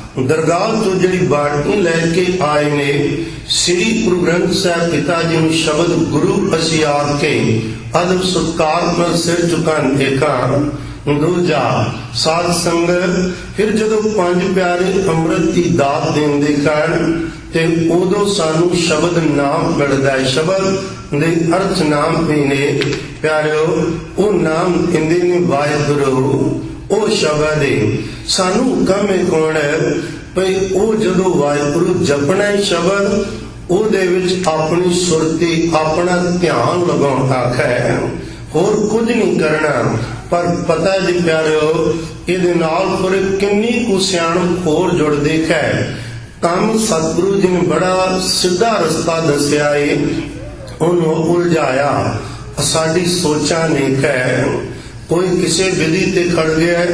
ਦਰਗਾਹ ਤੋਂ ਜਿਹੜੀ ਬਾਣੀ ਲੈ ਕੇ ਆਏ ਨੇ ਸ੍ਰੀ ਗੁਰੂ ਗ੍ਰੰਥ ਸਾਹਿਬ ਪਿਤਾ ਜੀ ਨੂੰ ਸ਼ਬਦ ਗੁਰੂ ਅਸੀਂ ਆਖ ਕੇ ਅਦਬ ਸਤਿਕਾਰ ਨਾਲ ਸਿਰ ਝੁਕਾਉਣ ਦੇਖਾਂ। ਦੂਜਾ ਸਾਧ ਸੰਗਤ ਫਿਰ ਜਦੋਂ ਪੰਜ ਪਿਆਰੇ ਅੰਮ੍ਰਿਤ ਦੀ ਦਾਤ ਦਿੰਦੇ ਹਨ ਤੇ ਉਦੋਂ ਸਾਨੂੰ ਸ਼ਬਦ ਨਾਮ ਮਿਲਦਾ ਹੈ। ਸ਼ਬਦ ਦੇ ਅਰਥ ਨਾਮ ਵੀ ਨੇ ਪਿਆਰਿਓ, ਉਹ ਨਾਮ ਕਹਿੰਦੇ ਨੇ ਵਾਹਿਗੁਰੂ। ਉਹ ਸ਼ਬਦ ਹੈ ਸਾਨੂੰ ਹੁਕਮ ਹੈ ਕੌਣ ਹੈ ਭਈ ਉਹ ਜਦੋਂ ਵਾਹਿਗੁਰੂ ਜਪਣਾ ਹੈ ਸ਼ਬਦ ਉਹਦੇ ਵਿੱਚ ਆਪਣੀ ਸੁਰਤੀ ਆਪਣਾ ਧਿਆਨ ਲਗਾਉਣਾ ਹੈ, ਹੋਰ ਕੁਝ ਨਹੀਂ ਕਰਨਾ। ਪਰ ਪਤਾ ਜੀ ਪਿਆਰਿਓ ਇਹਦੇ ਨਾਲ ਫਿਰ ਕਿੰਨੀ ਕੁ ਸਿਆਣਪ ਹੋਰ ਜੁੜਦੀ ਹੈ। ਕੰਮ ਸਤਿਗੁਰੂ ਜੀ ਨੇ ਬੜਾ ਸਿੱਧਾ ਰਸਤਾ ਦੱਸਿਆ ਏ, ਉਹਨੂੰ ਉਲਝਾਇਆ ਸਾਡੀ ਸੋਚਾਂ ਨੇ ਹੈ। ਕੋਈ ਕਿਸੇ ਵਿਧੀ ਤੇ ਖੜ ਗਿਆ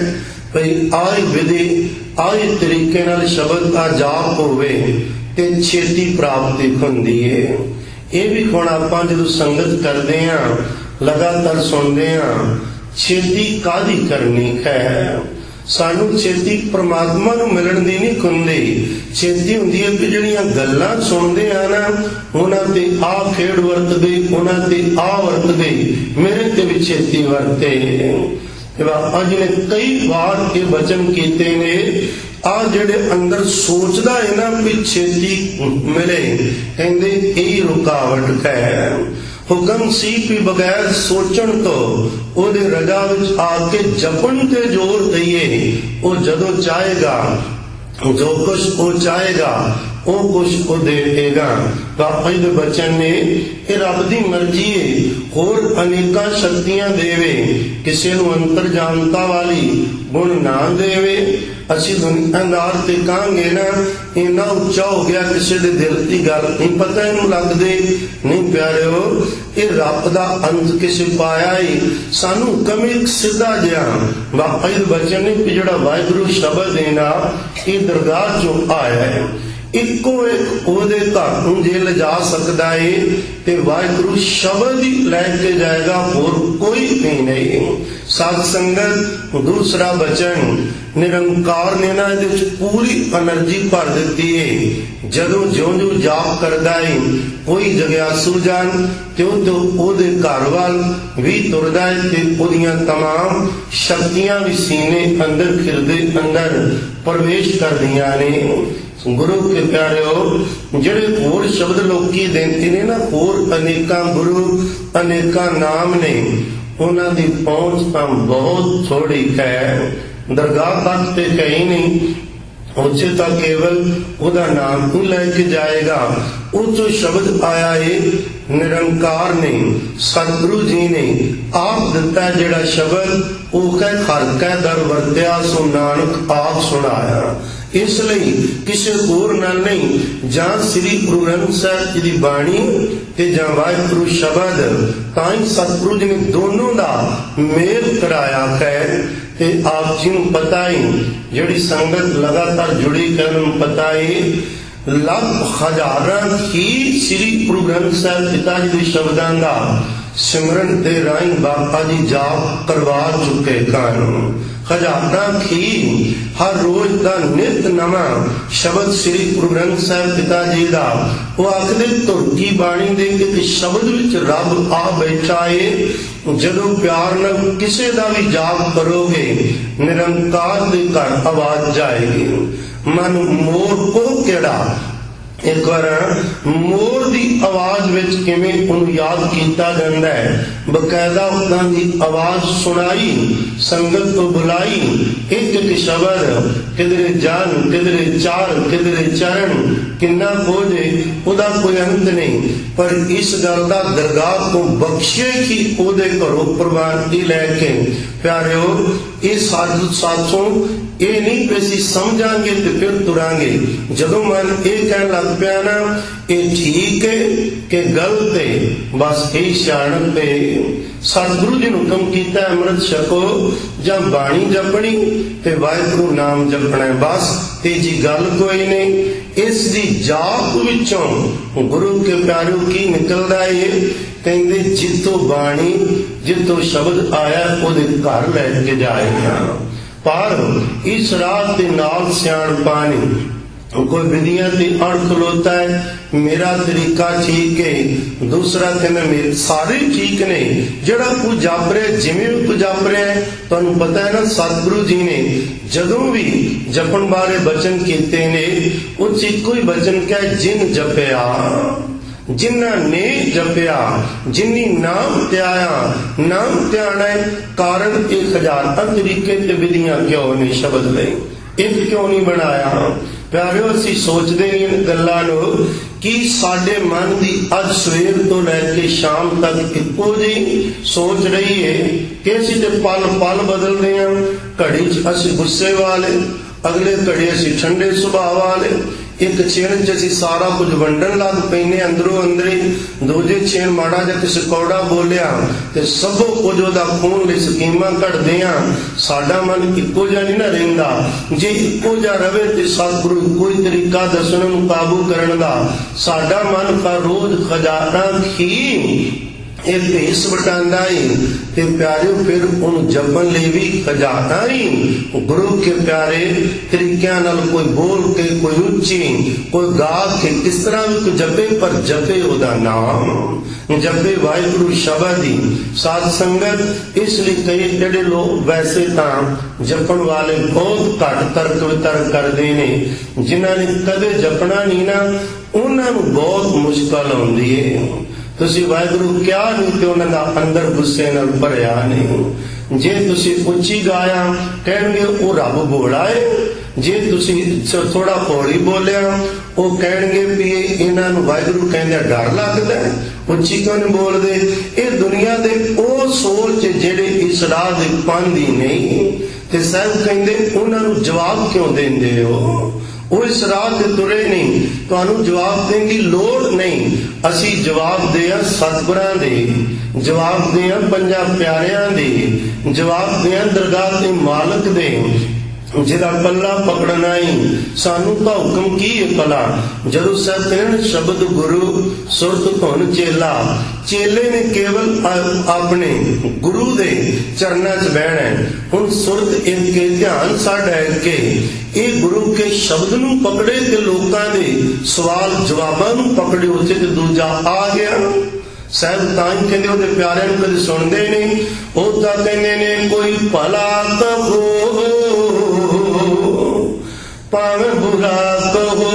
ਭਈ ਆਹ ਵਿਧੀ ਆਹ ਤਰੀਕੇ ਨਾਲ ਸ਼ਬਦ ਦਾ ਜਾਪ ਹੋਵੇ ਤੇ ਛੇਤੀ ਪ੍ਰਾਪਤੀ ਹੁੰਦੀ ਏ। ਇਹ ਵੀ ਹੁਣ ਆਪਾਂ ਜਦੋਂ ਸੰਗਤ ਕਰਦੇ ਹਾਂ ਲਗਾਤਾਰ ਸੁਣਦੇ ਹਾਂ, ਛੇਤੀ ਕਾਹਦੀ ਕਰਨੀ ਹੈ? ਸਾਨੂੰ ਛੇਤੀ ਪ੍ਰਮਾਤਮਾ ਨੂੰ ਮਿਲਣ ਦੀ ਨਹੀਂ ਹੁੰਦੀ, ਛੇਤੀ ਹੁੰਦੀ ਹੈ ਕਿ ਜਿਹੜੀਆਂ ਗੱਲਾਂ ਸੁਣਦੇ ਆ ਨਾ ਉਹਨਾਂ ਤੇ ਆਹ ਖੇਡ ਵਰਤਦੇ, ਉਹਨਾਂ ਤੇ ਆਹ ਵਰਤਦੇ, ਮੇਰੇ ਤੇ ਵੀ ਛੇਤੀ ਵਰਤੇ। ਬਾਬਾ ਜੀ ਨੇ ਕਈ ਵਾਰ ਇਹ ਵਚਨ ਕੀਤੇ ਨੇ, ਆ ਜਿਹੜੇ ਅੰਦਰ ਸੋਚਦਾ ਹੈ ਨਾ ਵੀ ਛੇਤੀ ਮਿਲੇ, ਕਹਿੰਦੇ ਇਹ ਰੁਕਾਵਟ ਹੈ। ਹੁਕਮ ਸੀ ਵੀ ਬਗੈਰ ਸੋਚਣ ਤੋਂ ਉਹਦੇ ਰਜਾ ਵਿੱਚ ਆ ਕੇ ਜਪਣ ਤੇ ਜ਼ੋਰ ਦਈਏ। ਉਹ ਜਦੋਂ ਚਾਹੇਗਾ ਜੋ ਕੁਛ ਉਹ ਚਾਹੇਗਾ ਉਹ ਕੁਛ ਉਹ ਦੇਗਾ। ਬਾਬਾ ਜੀ ਦੇ ਬਚਨ ਨੇ ਇਹ ਰੱਬ ਦੀ ਮਰਜ਼ੀ ਹੈ, ਹੋਰ ਅਨੇਕਾਂ ਸ਼ਕਤੀਆਂ ਦੇਵੇ, ਕਿਸੇ ਨੂੰ ਅੰਤਰਜਾਮਤਾ ਵਾਲੀ ਗੁਣ ਨਾ ਦੇਵੇ। ਅਸੀਂ ਦੁਨੀਆਦਾਰ ਤੇ ਕਹਾਂਗੇ ਨਾ ਇੰਨਾ ਉੱਚਾ ਹੋ ਗਿਆ ਕਿਸੇ ਦੇ ਦਿਲ ਦੀ ਗੱਲ ਨਹੀਂ ਪਤਾ ਇਹਨੂੰ ਲੱਗਦੇ ਨਹੀਂ। ਪਿਆਰਿਓ ਇਹ ਰੱਬ ਦਾ ਅੰਤ ਕਿਸੇ ਪਾਇਆ ਹੀ, ਸਾਨੂੰ ਹੁਕਮ ਇੱਕ ਸਿੱਧਾ ਜਿਹਾ ਬਾਬਾ ਜੀ ਦੇ ਬਚਨ ਨੇ ਕਿ ਜਿਹੜਾ ਵਾਹਿਗੁਰੂ ਸ਼ਬਦ ਹੈ ਨਾ ਇਹ ਦਰਗਾਹ ਚੋਂ ਆਇਆ ਹੈ। ਇੱਕੋ ਇੱਕ ਉਹਦੇ ਘਰ ਨੂੰ ਜੇ ਲਿਜਾ ਸਕਦਾ ਏ ਤੇ ਵਾਹਿਗੁਰੂ ਸ਼ਬਦ ਹੀ ਲੈ ਕੇ ਜਾਏਗਾ, ਹੋਰ ਕੋਈ ਵੀ ਨਹੀਂ। ਸਾਧ ਸੰਗਤ ਦੂਸਰਾ ਬਚਨ ਨਿਰੰਕਾਰ ਨੇ ਨਾ ਇਹਦੇ ਵਿੱਚ ਪੂਰੀ એનર્ਜੀ ਭਰ ਦਿੱਤੀ ਏ। ਜਦੋਂ ਜਿਉਂ-ਜਿਉਂ ਜਾਪ ਕਰਦਾ ਏ ਕੋਈ ਜਗਿਆਸੂ ਜਨ ਤਿਉਂ-ਤਿਉਂ ਉਹਦੇ ਘਰ ਵੱਲ ਵੀ ਤੁਰਦਾ ਏ ਤੇ ਉਹਦੀਆਂ ਤਮਾਮ ਸ਼ਕਤੀਆਂ ਵੀ ਸੀਨੇ ਅੰਦਰ ਖਿਰਦੇ ਅੰਦਰ ਪ੍ਰਵੇਸ਼ ਕਰਦੀਆਂ ਨੇ। ਗੁਰੂ ਕੇ ਪਿਆਰਿਓ ਜਿਹੜੇ ਹੋਰ ਸ਼ਬਦ ਲੋਕੀ ਦਿੰਦੇ ਨੇ ਨਾ, ਹੋਰ ਅਨੇਕਾਂ ਗੁਰੂ ਅਨੇਕਾਂ ਨਾਮ ਨੇ, ਉਹਨਾਂ ਦੀ ਪਹੁੰਚ ਤਾਂ ਬਹੁਤ ਥੋੜੀ ਹੈ। ਦਰਗਾਹ ਤੱਕ ਤੇ ਕਹੀ ਨਹੀਂ, ਉੱਥੇ ਤਾਂ ਕੇਵਲ ਉਹਦਾ ਨਾਮ ਹੀ ਲੈ ਕੇ ਜਾਏਗਾ। ਉਹ ਜੋ ਸ਼ਬਦ ਆਇਆ ਏ ਨਿਰੰਕਾਰ ਨੇ ਸਤਿਗੁਰੂ ਜੀ ਨੇ ਆਪ ਦਿੱਤਾ ਜਿਹੜਾ ਸ਼ਬਦ, ਉਹ ਕਹਿ ਹਰ ਕੈ ਦਰ ਵਰਤਿਆ ਸੋ ਨਾਨਕ ਆਪ ਸੁਣਾਇਆ। ਇਸ ਲਈ ਕਿਸੇ ਹੋਰ ਨਾਲ ਨਹੀਂ, ਜਾਂ ਸ੍ਰੀ ਗੁਰੂ ਗ੍ਰੰਥ ਸਾਹਿਬ ਜੀ ਦੀ ਬਾਣੀ ਤੇ ਜਾਂ ਵਾਹਿਗੁਰੂ ਸ਼ਬਦ, ਤਾਂ ਹੀ ਸਤਿਗੁਰੂ ਜੀ ਨੇ ਦੋਨੋਂ ਦਾ ਮੇਲ ਕਰਾਇਆ ਹੈ। ਤੇ ਆਪ ਜੀ ਨੂੰ ਪਤਾ ਹੀ, ਜਿਹੜੀ ਸੰਗਤ ਲਗਾਤਾਰ ਜੁੜੀ ਕਰਨ ਨੂੰ ਪਤਾ ਹੀ, ਲੱਖ ਹਜ਼ਾਰਾਂ ਹੀ ਸ੍ਰੀ ਗੁਰੂ ਗ੍ਰੰਥ ਸਾਹਿਬ ਪਿਤਾ ਜੀ ਦੇ ਸ਼ਬਦਾਂ ਦਾ ਸਿਮਰਨ ਦੇ ਰਾਹੀਂ ਬਾਬਾ ਜੀ ਜਾਪ ਕਰਵਾ ਚੁੱਕੇ ਹਨ। ਹਜ਼ਾਰਾਂ ਹੀ ਹਰ ਰੋਜ਼ ਦਾ ਨਿਤ ਨਵਾਂ ਸ਼ਬਦ ਸ੍ਰੀ ਗੁਰੂ ਗ੍ਰੰਥ ਸਾਹਿਬ ਪਿਤਾ ਜੀ ਦਾ। ਉਹ ਆਖਦੇ ਧੁਰਕੀ ਬਾਣੀ ਦੇ ਇੱਕ ਸ਼ਬਦ ਵਿੱਚ ਰੱਬ ਆ ਬੈਠਾ ਏ। ਜਦੋਂ ਪਿਆਰ ਨਾਲ ਕਿਸੇ ਦਾ ਵੀ ਜਾਪ ਕਰੋਗੇ ਨਿਰੰਕਾਰ ਦੇ ਘਰ ਆਵਾਜ਼ ਜਾਏਗੀ। ਮਨ ਮੋਰ ਕੋ ਕਿਹੜਾ, ਇੱਕ ਵਾਰ ਮੋਰ ਦੀ ਆਵਾਜ਼ ਵਿੱਚ ਕਿਵੇਂ ਉਹਨੂੰ ਯਾਦ ਕੀਤਾ ਜਾਂਦਾ ਹੈ, ਬਕਾਇਦਾ ਉਹਨਾਂ ਦੀ ਆਵਾਜ਼ ਸੁਣਾਈ, ਸੰਗਤ ਤੋਂ ਬੁਲਾਈ, ਇੱਕ ਇੱਕ ਸ਼ਬਦ, ਕਿਧਰੇ ਜਾਨ ਕਿਧਰੇ ਚਾਲ ਕਿਧਰੇ ਚਰਨ, ਕਿੰਨਾ ਖੋਜੇ ਉਹਦਾ ਕੋਈ ਅੰਤ ਨਹੀਂ। ਪਰ ਇਸ ਗੱਲ ਦਾ ਦਰਗਾਹ ਤੋਂ ਬਖਸ਼ੇ ਕਿ ਉਹਦੇ ਘਰੋਂ ਪ੍ਰਵਾਨਗੀ ਲੈ ਕੇ ਪਿਆਰਿਓ ये साथों ये नहीं कि ਅਸੀਂ ਸਮਝਾਂਗੇ ਤੇ ਫਿਰ ਤੁਰਾਂਗੇ। ਜਦੋਂ ਮਨ ਇਹ ਕਹਿਣ ਲੱਗ ਪਿਆ ਨਾ ਇਹ ਠੀਕ ਹੈ ਕਿ ਗਲਤ ਹੈ, ਬਸ ਇਹ ਸਿਆਣਪ ਹੈ। ਸਤਿਗੁਰੂ ਜੀ ਨੇ ਹੁਕਮ ਕੀਤਾ ਅੰਮ੍ਰਿਤ ਛਕੋ ਜਾਂ ਬਾਣੀ ਜਪਣੀ ਤੇ ਵਾਹਿਗੁਰੂ ਨਾਮ ਜਪਣਾ, ਬਸ ਤੀਜੀ ਗੱਲ ਕੋਈ ਨਹੀਂ। ਇਸ ਦੀ ਜਾਪ ਵਿੱਚੋਂ ਗੁਰੂ ਕੇ ਪਿਆਰਿਓ ਕੀ ਨਿਕਲਦਾ ਹੈ? ਕਹਿੰਦੇ ਜਿੱਤੋਂ ਬਾਣੀ ਜਿੱਤੋਂ ਸ਼ਬਦ ਆਇਆ ਉਹਦੇ ਘਰ ਲੈ ਕੇ ਜਾਏਗਾ। पर इस रात के नाल सियाणपा नहीं। कोई विधियां ते अड़ खलोता है, मेरा तरीका ठीक है, दूसरा कहना मेरे सारे ठीक ने। जड़ा कोई जप रहा जिमें भी कोई जप रहा है, तुहानू पता है ना सतगुरु जी ने जदों भी जपन बारे बचन कीते ने उस इको ही बचन क्या जिन जपया, जिन्ना ने जपया, जिन्नी नाम त्याया, नाम त्याना है। कारण एक हजारां तरीके ते विधियां क्यों नहीं शब्द नहीं, एक क्यों नहीं बनाया? प्यारियो असीं सोचदे नहीं इन गल्लां नूं कि साडे मन दी अज सवेर तो लैके शाम तक इक्को जी सोच रही है कि असीं ते पल पल बदलदे हां। घड़ी च असीं गुस्से वाले, अगले घड़ी असीं ठंडे सुभाव वाले, एक छेण च असीं सारा कुछ वंडन लग पैने अंदरों अंदर ही, दूजे छेण माड़ा जिहा किसी कौड़ा बोलिया ते सबो कुछ ओहदा खून लई स्कीमां घड़दे आ। साडा मन इक्को जिहा नहीं ना रहिंदा। जे इक्को जिहा रवे ते सतगुरु कोई तरीका दसण नूं काबू करन दा। साडा मन का रोज खजाना ही ਇਹ ਭੇਸ ਵਟਾਂਦਾ ਈ ਤੇ ਪਿਆਰਿਓ ਫਿਰ ਉਹਨੂੰ ਜਪਣ ਲਈ ਵੀ ਖਜ਼ਾਨਾ ਹੀ ਗੁਰੂ ਕੇ ਪਿਆਰੇ ਤਰੀਕਿਆਂ ਨਾਲ ਕੋਈ ਬੋਲ ਕੇ, ਕੋਈ ਉੱਚੀ, ਕੋਈ ਗਾ ਕੇ, ਕਿਸ ਤਰ੍ਹਾਂ ਵੀ ਕੋਈ ਜਪੇ, ਪਰ ਜਪੇ ਉਹਦਾ ਨਾਮ, ਜਪੇ ਵਾਹਿਗੁਰੂ ਸ਼ਬਦ ਹੀ। ਸਾਧ ਸੰਗਤ ਇਸ ਲਈ ਕਈ ਜਿਹੜੇ ਲੋਕ ਵੈਸੇ ਤਾਂ ਜਪਣ ਵਾਲੇ ਬਹੁਤ ਘੱਟ ਤਰਕ ਵਿਤਰਕ ਕਰਦੇ ਨੇ, ਜਿਨ੍ਹਾਂ ਨੇ ਕਦੇ ਜਪਣਾ ਨਹੀਂ ਨਾ ਉਹਨਾਂ ਨੂੰ ਬਹੁਤ ਮੁਸ਼ਕਲ ਆਉਂਦੀ ਹੈ। ਤੁਸੀਂ ਵਾਹਿਗੁਰੂ ਕਿਆ ਨਹੀਂ ਤੇ ਉਹਨਾਂ ਦਾ ਅੰਦਰ ਗੁੱਸੇ ਨਾਲ ਭਰਿਆ ਨਹੀਂ। ਜੇ ਤੁਸੀਂ ਉੱਚੀ ਗਾਇਆ ਕਹਿਣਗੇ ਉਹ ਰੱਬ ਬੋਲਾ ਹੈ, ਜੇ ਤੁਸੀਂ ਥੋੜਾ ਹੌਲੀ ਬੋਲਿਆ ਉਹ ਕਹਿਣਗੇ ਵੀ ਇਹਨਾਂ ਨੂੰ ਵਾਹਿਗੁਰੂ ਕਹਿੰਦੇ ਡਰ ਲੱਗਦਾ, ਉੱਚੀ ਕਿਉਂ ਨਹੀਂ ਬੋਲਦੇ। ਇਹ ਦੁਨੀਆ ਦੇ ਉਹ ਸੋਚ ਜਿਹੜੇ ਇਸ ਰਾਹ ਦੇ ਪਾਂਦੀ ਨਹੀਂ ਤੇ ਸਾਹਿਬ ਕਹਿੰਦੇ ਉਹਨਾਂ ਨੂੰ ਜਵਾਬ ਕਿਉਂ ਦਿੰਦੇ ਹੋ? ਉਹ ਇਸ ਰਾਹ ਤੇ ਤੁਰੇ ਨਹੀਂ, ਤੁਹਾਨੂੰ ਜਵਾਬ ਦੇਣ ਦੀ ਲੋੜ ਨਹੀਂ। ਅਸੀਂ ਜਵਾਬ ਦੇ ਆ ਸਤਿਗੁਰਾਂ ਦੇ, ਜਵਾਬ ਦੇ ਆ ਪੰਜਾਂ ਪਿਆਰਿਆਂ ਦੇ, ਜਵਾਬ ਦੇ ਆ ਦਰਗਾਹ ਦੇ ਮਾਲਕ ਦੇ, ਜਿਹਦਾ ਪੱਲਾ ਪਕੜਨਾ ਹੀ। ਸਾਨੂੰ ਤਾਂ ਹੁਕਮ ਕੀ ਹੈ ਭਲਾ? ਜਦੋਂ ਸਤਿਗੁਰ ਸ਼ਬਦ ਗੁਰੂ ਸੁਰਤ ਧੁਨ ਚੇਲਾ, ਚੇਲੇ ਨੇ ਕੇਵਲ ਆਪਣੇ ਗੁਰੂ ਦੇ ਚਰਨਾਂ 'ਚ ਬਹਿਣਾ। ਹੁਣ ਸੁਰਤ ਇੱਕ ਕੇ ਧਿਆਨ ਸਾਡਾ ਹੈ ਕਿ ਇਹ ਗੁਰੂ ਕੇ ਸ਼ਬਦ ਨੂੰ ਪਕੜੇ ਤੇ ਲੋਕਾਂ ਦੇ ਸਵਾਲ ਜਵਾਬਾਂ ਨੂੰ ਪਕੜੇ, ਉੱਥੇ ਤੇ ਦੂਜਾ ਆ ਗਿਆ। ਸਾਹਿਬ ਤਾਂ ਹੀ ਕਹਿੰਦੇ ਉਹਦੇ ਪਿਆਰਿਆਂ ਨੂੰ ਕਦੇ ਸੁਣਦੇ ਨਹੀਂ। ਉਹ ਤਾਂ ਕਹਿੰਦੇ ਨੇ ਕੋਈ ਭਲਾ ਕਹੋ ਭਾਵੇਂ ਬੁਰਾ ਕਹੋ,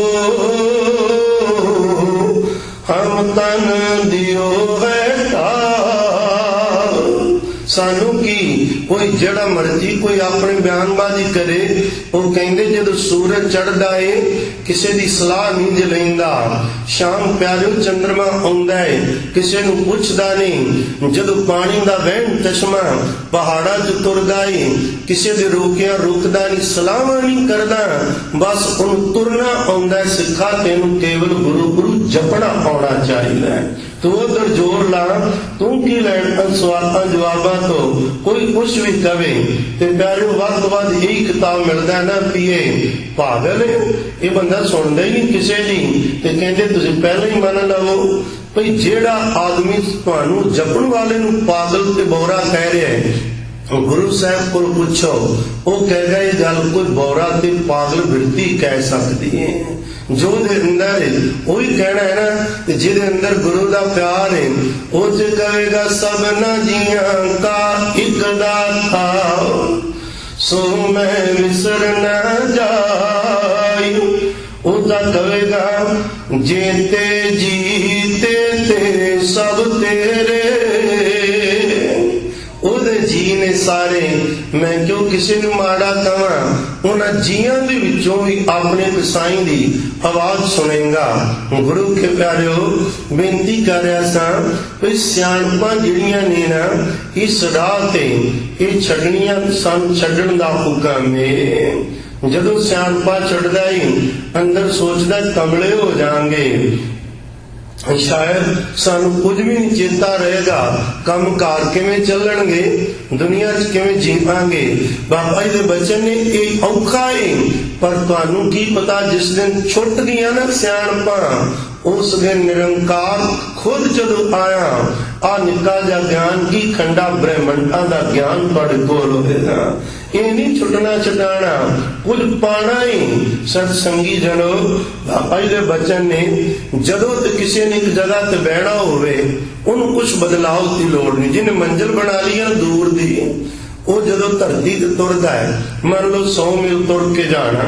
ਹਮ ਤਨ ਦਿਓ ਹੈ ਢਾਲ। ਸਾਨੂੰ ਕੀ ਕੋਈ ਜਿਹੜਾ ਮਰਜੀ ਕੋਈ ਆਪਣੀ ਬਿਆਨਬਾਜ਼ੀ ਕਰੇ। ਉਹ ਕਹਿੰਦੇ ਜਦੋਂ ਸੂਰਜ ਚੜ੍ਹਦਾ ਏ ਕਿਸੇ ਦੀ ਸਲਾਹ ਨਹੀਂ ਜੇ ਲੈਂਦਾ, ਸ਼ਾਮ ਪਿਆਰਿਓ ਚੰਦਰਮਾ ਆਉਂਦਾ ਏ ਕਿਸੇ ਨੂੰ ਪੁੱਛਦਾ ਨਹੀਂ, ਜਦੋਂ ਪਾਣੀ ਦਾ ਵਹਿਣ ਚਸ਼ਮਾ ਪਹਾੜਾਂ 'ਚ ਤੁਰਦਾ ਏ ਕਿਸੇ ਦੇ ਰੋਕਿਆ ਰੁਕਦਾ ਨਹੀਂ, ਸਲਾਹਾਂ ਨਹੀਂ ਕਰਦਾ, ਬਸ ਉਹਨੂੰ ਤੁਰਨਾ ਆਉਂਦਾ। ਸਿੱਖਾ ਤੈਨੂੰ ਕੇਵਲ ਗੁਰੂ ਗੁਰੂ ਜਪਣਾ ਆਉਣਾ ਚਾਹੀਦਾ। ਤੂੰ ਉਧਰ ਜ਼ੋਰ ਲਾ, ਤੂੰ ਕੀ ਲੈਣ ਸਵਾਲਾਂ ਜਵਾਬਾਂ ਤੋਂ? ਕੋਈ ਕੁਛ ਵੀ ਕਵੇ ਤੇ ਪਿਆਰਿਓ ਵੱਧ ਤੋਂ ਵੱਧ ਇਹੀ ਕਿਤਾਬ ਮਿਲਦਾ ਨਾ ਪੀਏ ਪਾਗਲ ਇਹ ਬੰਦਾ ਸੁਣਦਾ ਹੀ ਨਹੀਂ ਕਿਸੇ ਦੀ। ਤੇ ਕਹਿੰਦੇ ਤੁਸੀਂ ਪਹਿਲਾਂ ਹੀ ਮੰਨ ਲਵੋ ਭਈ ਜਿਹੜਾ ਆਦਮੀ ਤੁਹਾਨੂੰ ਜਪਣ ਵਾਲੇ ਨੂੰ ਪਾਗਲ ਤੇ ਬੌਰਾ ਕਹਿ ਰਿਹਾ ਹੈ, ਗੁਰੂ ਸਾਹਿਬ ਕੋਲ ਪੁੱਛੋ, ਉਹ ਕਹੇਗਾ ਇਹ ਗੱਲ ਕੋਈ ਬੌਰਾ ਤੇ ਪਾਗਲ ਬਿਰਤੀ ਕਹਿ ਸਕਦੀ ਹੈ। ਜੋ ਦੇ ਅੰਦਰ ਉਹੀ ਕਹਿਣਾ ਹੈ ਨਾ, ਤੇ ਜਿਹਦੇ ਅੰਦਰ ਗੁਰੂ ਦਾ ਪਿਆਰ ਹੈ ਉਹ ਤੇ ਕਹੇਗਾ ਸਭਨਾ ਜੀਆਂ ਕਾ ਇੱਕ ਦਾਤਾ ਸੋ ਮੈਂ ਵਿਸਰ ਨਾ ਜਾਈ। ਉਹ ਤਾਂ ਕਹੇਗਾ ਜੀਤੇ ਜੀਤੇ ਤੇ ਸਭ ਤੇਰੇ। ਉਹਦੇ ਜੀ ने सारे, मैं क्यों किसी नूं माड़ा कहां। उन्हां जियां दे विचों भी अपने गोसाई दी आवाज सुनेगा। गुरु के प्यारिओ बेनती कर रहा सा भी सियाणपां जिहड़ियां ने ना इस राह ते ਇਹ ਛੱਡਣੀਆਂ ਸਾਨੂੰ ਛੱਡਣ ਦਾ ਹੁਕਮ ਏ। ਜਦੋਂ ਸਿਆਣਪਾ ਛੱਡਦਾ ਹੀ ਅੰਦਰ ਸੋਚਦਾ ਕਮਲੇ ਹੋ ਜਾਵਾਂਗੇ, ਸ਼ਾਇਦ ਸਾਨੂੰ ਕੁਝ ਵੀ ਨਹੀਂ ਚੇਤਾ ਰਹੇਗਾ, ਕੰਮ ਕਾਰ ਕਿਵੇਂ ਚੱਲਣਗੇ, ਦੁਨੀਆ 'ਚ ਕਿਵੇਂ ਜੀਵਾਂਗੇ। ਬਾਬਾ ਜੀ ਦੇ ਬਚਨ ਨੇ ਇਹ ਔਖਾ ਏ, ਪਰ ਤੁਹਾਨੂੰ ਕੀ ਪਤਾ ਜਿਸ ਦਿਨ ਛੁੱਟ ਗਈਆਂ ਨਾ ਸਿਆਣਪਾਂ, ਉਸ ਦਿਨ ਨਿਰੰਕਾਰ ਖੁਦ ਜਦੋਂ ਆਇਆ, ਆ ਨਿੱਕਾ ਜਿਹਾ ਗਿਆਨ ਕੀ ਖੰਡਾ ਬ੍ਰਹਮੰਡਾਂ ਦਾ ਗਿਆਨ ਤੁਹਾਡੇ ਕੋਲ ਹੋਵੇਗਾ। ਇਹ ਨਹੀਂ ਛੁੱਟਣਾ ਛਡਾਣਾ, ਕੁਝ ਪਾਣਾ ਹੀ। ਸਤਸੰਗੀ ਜਨੋ ਬਾਬਾ ਜੀ ਦੇ ਬਚਨ ਨੇ ਜਦੋਂ ਤੇ ਕਿਸੇ ਨੇ ਇੱਕ ਜਗ੍ਹਾ ਤੇ ਬਹਿਣਾ ਹੋਵੇ, ਉਹਨੂੰ ਕੁਝ ਬਦਲਾਅ ਦੀ ਲੋੜ ਨਹੀਂ। ਜਿਹਨੇ ਮੰਜ਼ਿਲ ਬਣਾ ਲਈ ਹੈ ਦੂਰ ਦੀ, ਉਹ ਜਦੋਂ ਧਰਤੀ ਤੇ ਤੁਰਦਾ ਹੈ, ਮੰਨ ਲਓ 100 ਮੀਲ ਤੁਰ ਕੇ ਜਾਣਾ,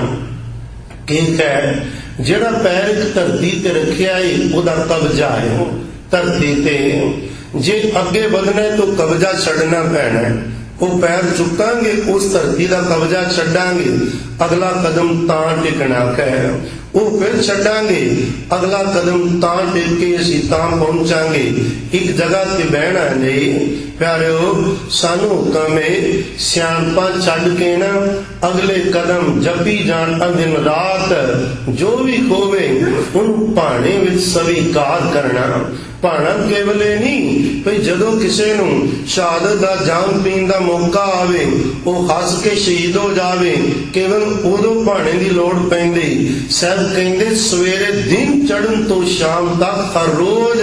ਠੀਕ ਹੈ, ਜਿਹੜਾ ਪੈਰ ਇੱਕ ਧਰਤੀ ਤੇ ਰੱਖਿਆ ਏ ਉਹਦਾ ਕਬਜ਼ਾ ਹੈ ਧਰਤੀ ਤੇ। ਜੇ ਅੱਗੇ ਵਧਣਾ ਤਾਂ ਕਬਜ਼ਾ ਛੱਡਣਾ ਪੈਣਾ। ਉਹ ਪੈਰ ਚੁੱਕਾਂਗੇ, ਉਸ ਧਰਤੀ ਦਾ ਕਬਜ਼ਾ ਛੱਡਾਂਗੇ, ਅਗਲਾ ਕਦਮ ਤਾਂ ਟਿਕਣਾ ਹੈ। ਉਹ ਫਿਰ ਛੱਡਾਂਗੇ, ਅਗਲਾ ਕਦਮ ਤਾਂ ਟਿਕ ਕੇ ਅਸੀਂ ਤਾਂ ਪਹੁੰਚਾਂਗੇ। ਇੱਕ ਜਗ੍ਹਾ ਤੇ ਬਹਿਣਾ ਨਹੀਂ। ਪਿਆਰਿਓ ਸਾਨੂੰ ਹੁਕਮ ਹੈ ਸਿਆਣਪਾਂ ਛੱਡ ਕੇ ਨਾ ਅਗਲੇ ਕਦਮ ਜਪੀ ਜਾਣ ਦਿਨ ਰਾਤ। ਜੋ ਵੀ ਹੋਵੇ ਉਹਨੂੰ ਭਾਣੇ ਵਿੱਚ ਸਵੀਕਾਰ ਕਰਨਾ। ਭਾਣਾ ਕੇਵਲ ਇਹ ਨਹੀਂ ਭਈ ਜਦੋਂ ਕਿਸੇ ਨੂੰ ਸ਼ਹਾਦਤ ਦਾ ਜਾਮ ਪੀਣ ਦਾ ਮੌਕਾ ਆਵੇ, ਉਹ ਹੱਸ ਕੇ ਸ਼ਹੀਦ ਹੋ ਜਾਵੇ, ਕੇਵਲ ਉਦੋਂ ਭਾਣੇ ਦੀ ਲੋੜ ਪੈਂਦੀ। ਸਾਹਿਬ ਕਹਿੰਦੇ ਸਵੇਰੇ ਦਿਨ ਚੜ੍ਹਨ ਤੋਂ ਸ਼ਾਮ ਤੱਕ ਹਰ ਰੋਜ਼